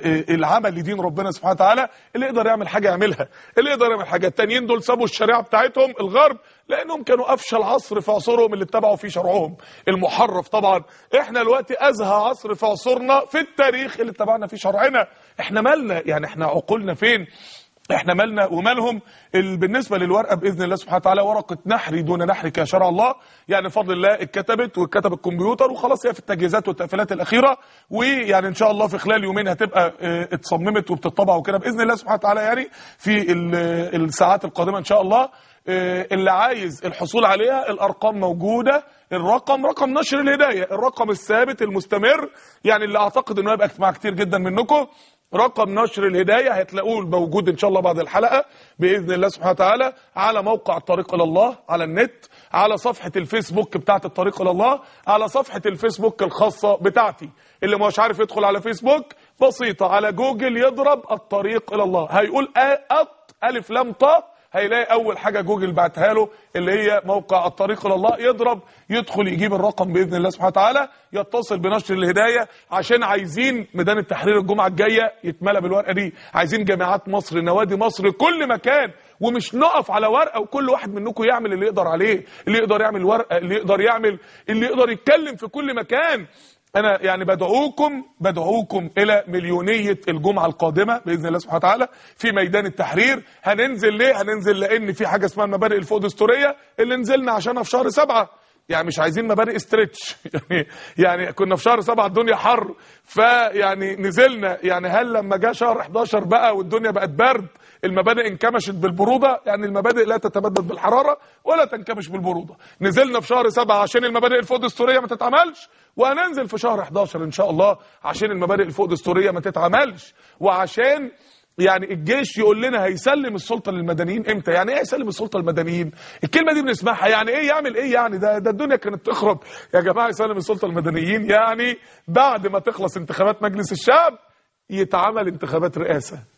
العمل لدين ربنا سبحانه وتعالى. اللي يقدر يعمل حاجه يعملها، اللي يقدر يعمل حاجه. التانيين دول سابوا الشريعه بتاعتهم الغرب لانهم كانوا افشل عصر في عصورهم اللي اتبعوا فيه شرعهم المحرف. طبعا احنا دلوقتي ازهى عصر في عصورنا في التاريخ اللي اتبعنا فيه شرعنا. احنا مالنا؟ يعني احنا عقولنا فين؟ احنا مالنا ومالهم؟ بالنسبه للورقه باذن الله سبحانه وتعالى ورقه نحري دون نحرك يا شرع الله، يعني بفضل الله اتكتبت واتكتب الكمبيوتر وخلاص، هي في التجهيزات والتقفيلات الاخيره، ويعني ان شاء الله في خلال يومين هتبقى اه اتصممت وبتطبع وكده باذن الله سبحانه وتعالى. يعني في الساعات القادمه ان شاء الله. اه اللي عايز الحصول عليها الارقام موجوده. الرقم رقم نشر الهدايه، الرقم الثابت المستمر، يعني اللي اعتقد انه هيبقى مع كتير جدا منكم. رقم نشر الهدايه هتلاقوه موجود ان شاء الله بعد الحلقه باذن الله سبحانه وتعالى على موقع الطريق الى الله على النت، على صفحه الفيسبوك بتاعه الطريق الى الله، على صفحه الفيسبوك الخاصه بتاعتي. اللي مش عارف يدخل على فيسبوك بسيطه، على جوجل يضرب الطريق الى الله، هيقول أط الف لام طا، هيلاقي اول حاجه جوجل بعتها له اللي هي موقع الطريق الى الله. يضرب يدخل يجيب الرقم باذن الله سبحانه وتعالى، يتصل بنشر الهدايه، عشان عايزين ميدان التحرير الجمعه الجايه يتملى بالورقه دي. عايزين جامعات مصر، نوادي مصر، كل مكان، ومش نقف على ورقه وكل واحد منكم يعمل اللي يقدر عليه، اللي يقدر يعمل ورقه، اللي يقدر يعمل، اللي يقدر يتكلم في كل مكان. انا يعني بدعوكم بدعوكم الى مليونيه الجمعه القادمه باذن الله سبحانه وتعالى في ميدان التحرير. هننزل ليه؟ هننزل لان في حاجه اسمها المبادئ الفوق دستوريه اللي نزلنا عشانها في شهر سبعة. يعني مش عايزين مبادئ استرتش يعني يعني كنا في شهر سبعة الدنيا حر، فيعني نزلنا. يعني هل لما جاء شهر حداشر بقى والدنيا بقت برد المبادئ انكمشت بالبروده؟ يعني المبادئ لا تتبدد بالحراره ولا تنكمش بالبروده. نزلنا في شهر سبعة عشان المبادئ الفوق الدستوريه ما تتعملش، وهننزل في شهر حداشر ان شاء الله عشان المبادئ الفوق الدستوريه ما تتعملش، وعشان يعني الجيش يقول لنا هيسلم السلطه للمدنيين امتى. يعني ايه هيسلم السلطه للمدنيين؟ الكلمه دي بنسمعها، يعني ايه يعمل ايه؟ يعني ده ده الدنيا كانت تخرب يا جماعه. يسلم السلطه للمدنيين يعني بعد ما تخلص انتخابات مجلس الشعب يتعمل انتخابات رئاسه.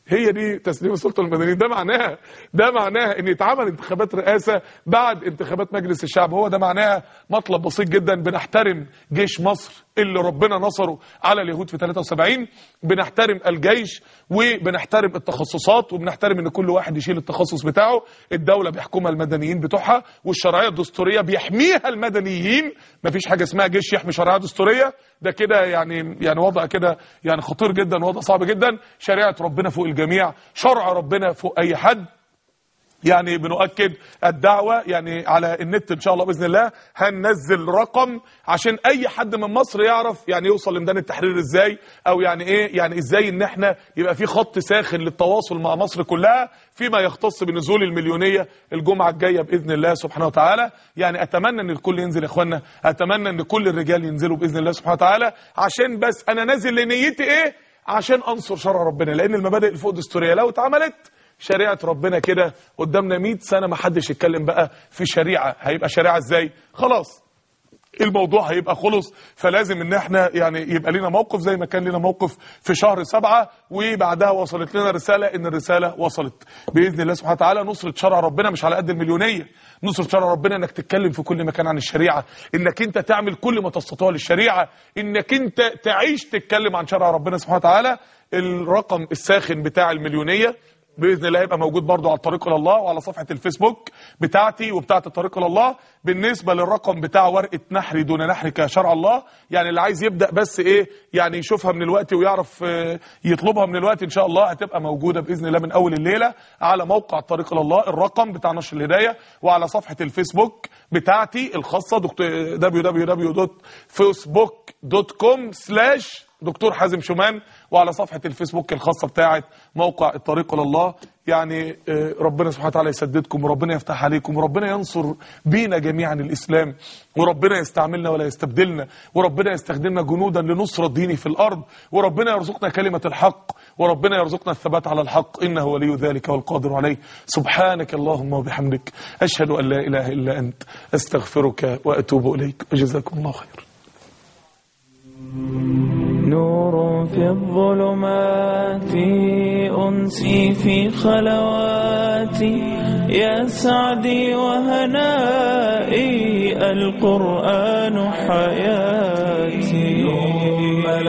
هي دي تسليم السلطه للمدنيين. ده معناها ده معناها ان يتعمل انتخابات رئاسه بعد انتخابات مجلس الشعب. هو ده معناها مطلب بسيط جدا. بنحترم جيش مصر اللي ربنا نصره على اليهود في ثلاثة وسبعين، بنحترم الجيش وبنحترم التخصصات، وبنحترم ان كل واحد يشيل التخصص بتاعه. الدوله بيحكمها المدنيين بتوعها، والشرعيه الدستوريه بيحميها المدنيين. مفيش حاجه اسمها جيش يحمي شرعيه دستوريه، ده كده يعني يعني وضع كده يعني خطير جدا، وضع صعب جدا. شريعه ربنا فوق الجميع، شرع ربنا فوق اي حد. يعني بنؤكد الدعوة يعني على النت ان شاء الله باذن الله. هننزل رقم عشان اي حد من مصر يعرف يعني يوصل لميدان التحرير ازاي، او يعني ايه يعني ازاي ان احنا يبقى في خط ساخن للتواصل مع مصر كلها فيما يختص بنزول المليونية الجمعة الجاية باذن الله سبحانه وتعالى. يعني اتمنى ان الكل ينزل يا اخوانا، اتمنى ان كل الرجال ينزلوا باذن الله سبحانه وتعالى. عشان بس انا نازل لنيتي ايه؟ عشان انصر شرع ربنا، لان المبادئ الفوق دستورية لو اتعملت شريعة ربنا كده قدامنا مئة سنة ما حدش يتكلم بقى في شريعة. هيبقى شريعة ازاي؟ خلاص الموضوع هيبقى خلص. فلازم ان احنا يعني يبقى لنا موقف زي ما كان لنا موقف في شهر سبعة، وبعدها وصلت لنا رسالة ان الرسالة وصلت بإذن الله سبحانه وتعالى. نصرة شرع ربنا مش على قد المليونية. نصرة شرع ربنا انك تتكلم في كل مكان عن الشريعة، انك انت تعمل كل ما تستطيع للشريعة، انك انت تعيش تتكلم عن شرع ربنا سبحانه وتعالى. الرقم الساخن بتاع المليونية باذن الله هيبقى موجود برضو على الطريق الى الله، وعلى صفحه الفيسبوك بتاعتي وبتاعه الطريق الى الله. بالنسبه للرقم بتاع ورقه نحري دون نحرك شرع الله، يعني اللي عايز يبدا بس ايه يعني يشوفها من الوقت ويعرف يطلبها من الوقت ان شاء الله، هتبقى موجوده باذن الله من اول الليله على موقع الطريق الى الله الرقم بتاع نشر الهدايه، وعلى صفحه الفيسبوك بتاعتي الخاصه دبليو دبليو دبليو دوت فيسبوك دوت كوم سلاش دكتور حازم شومان، وعلى صفحة الفيسبوك الخاصة بتاعت موقع الطريق إلى الله. يعني ربنا سبحانه وتعالى يسددكم، وربنا يفتح عليكم، وربنا ينصر بينا جميعا الإسلام، وربنا يستعملنا ولا يستبدلنا، وربنا يستخدمنا جنودا لنصرة دينه في الأرض، وربنا يرزقنا كلمة الحق، وربنا يرزقنا الثبات على الحق، إنه ولي ذلك والقادر عليه. سبحانك اللهم وبحمدك، أشهد أن لا إله إلا أنت، أستغفرك وأتوب إليك، وجزاكم الله خير. نور في الظلمات أنسي في خلواتي، يا سعدي وهنائي القرآن حياتي.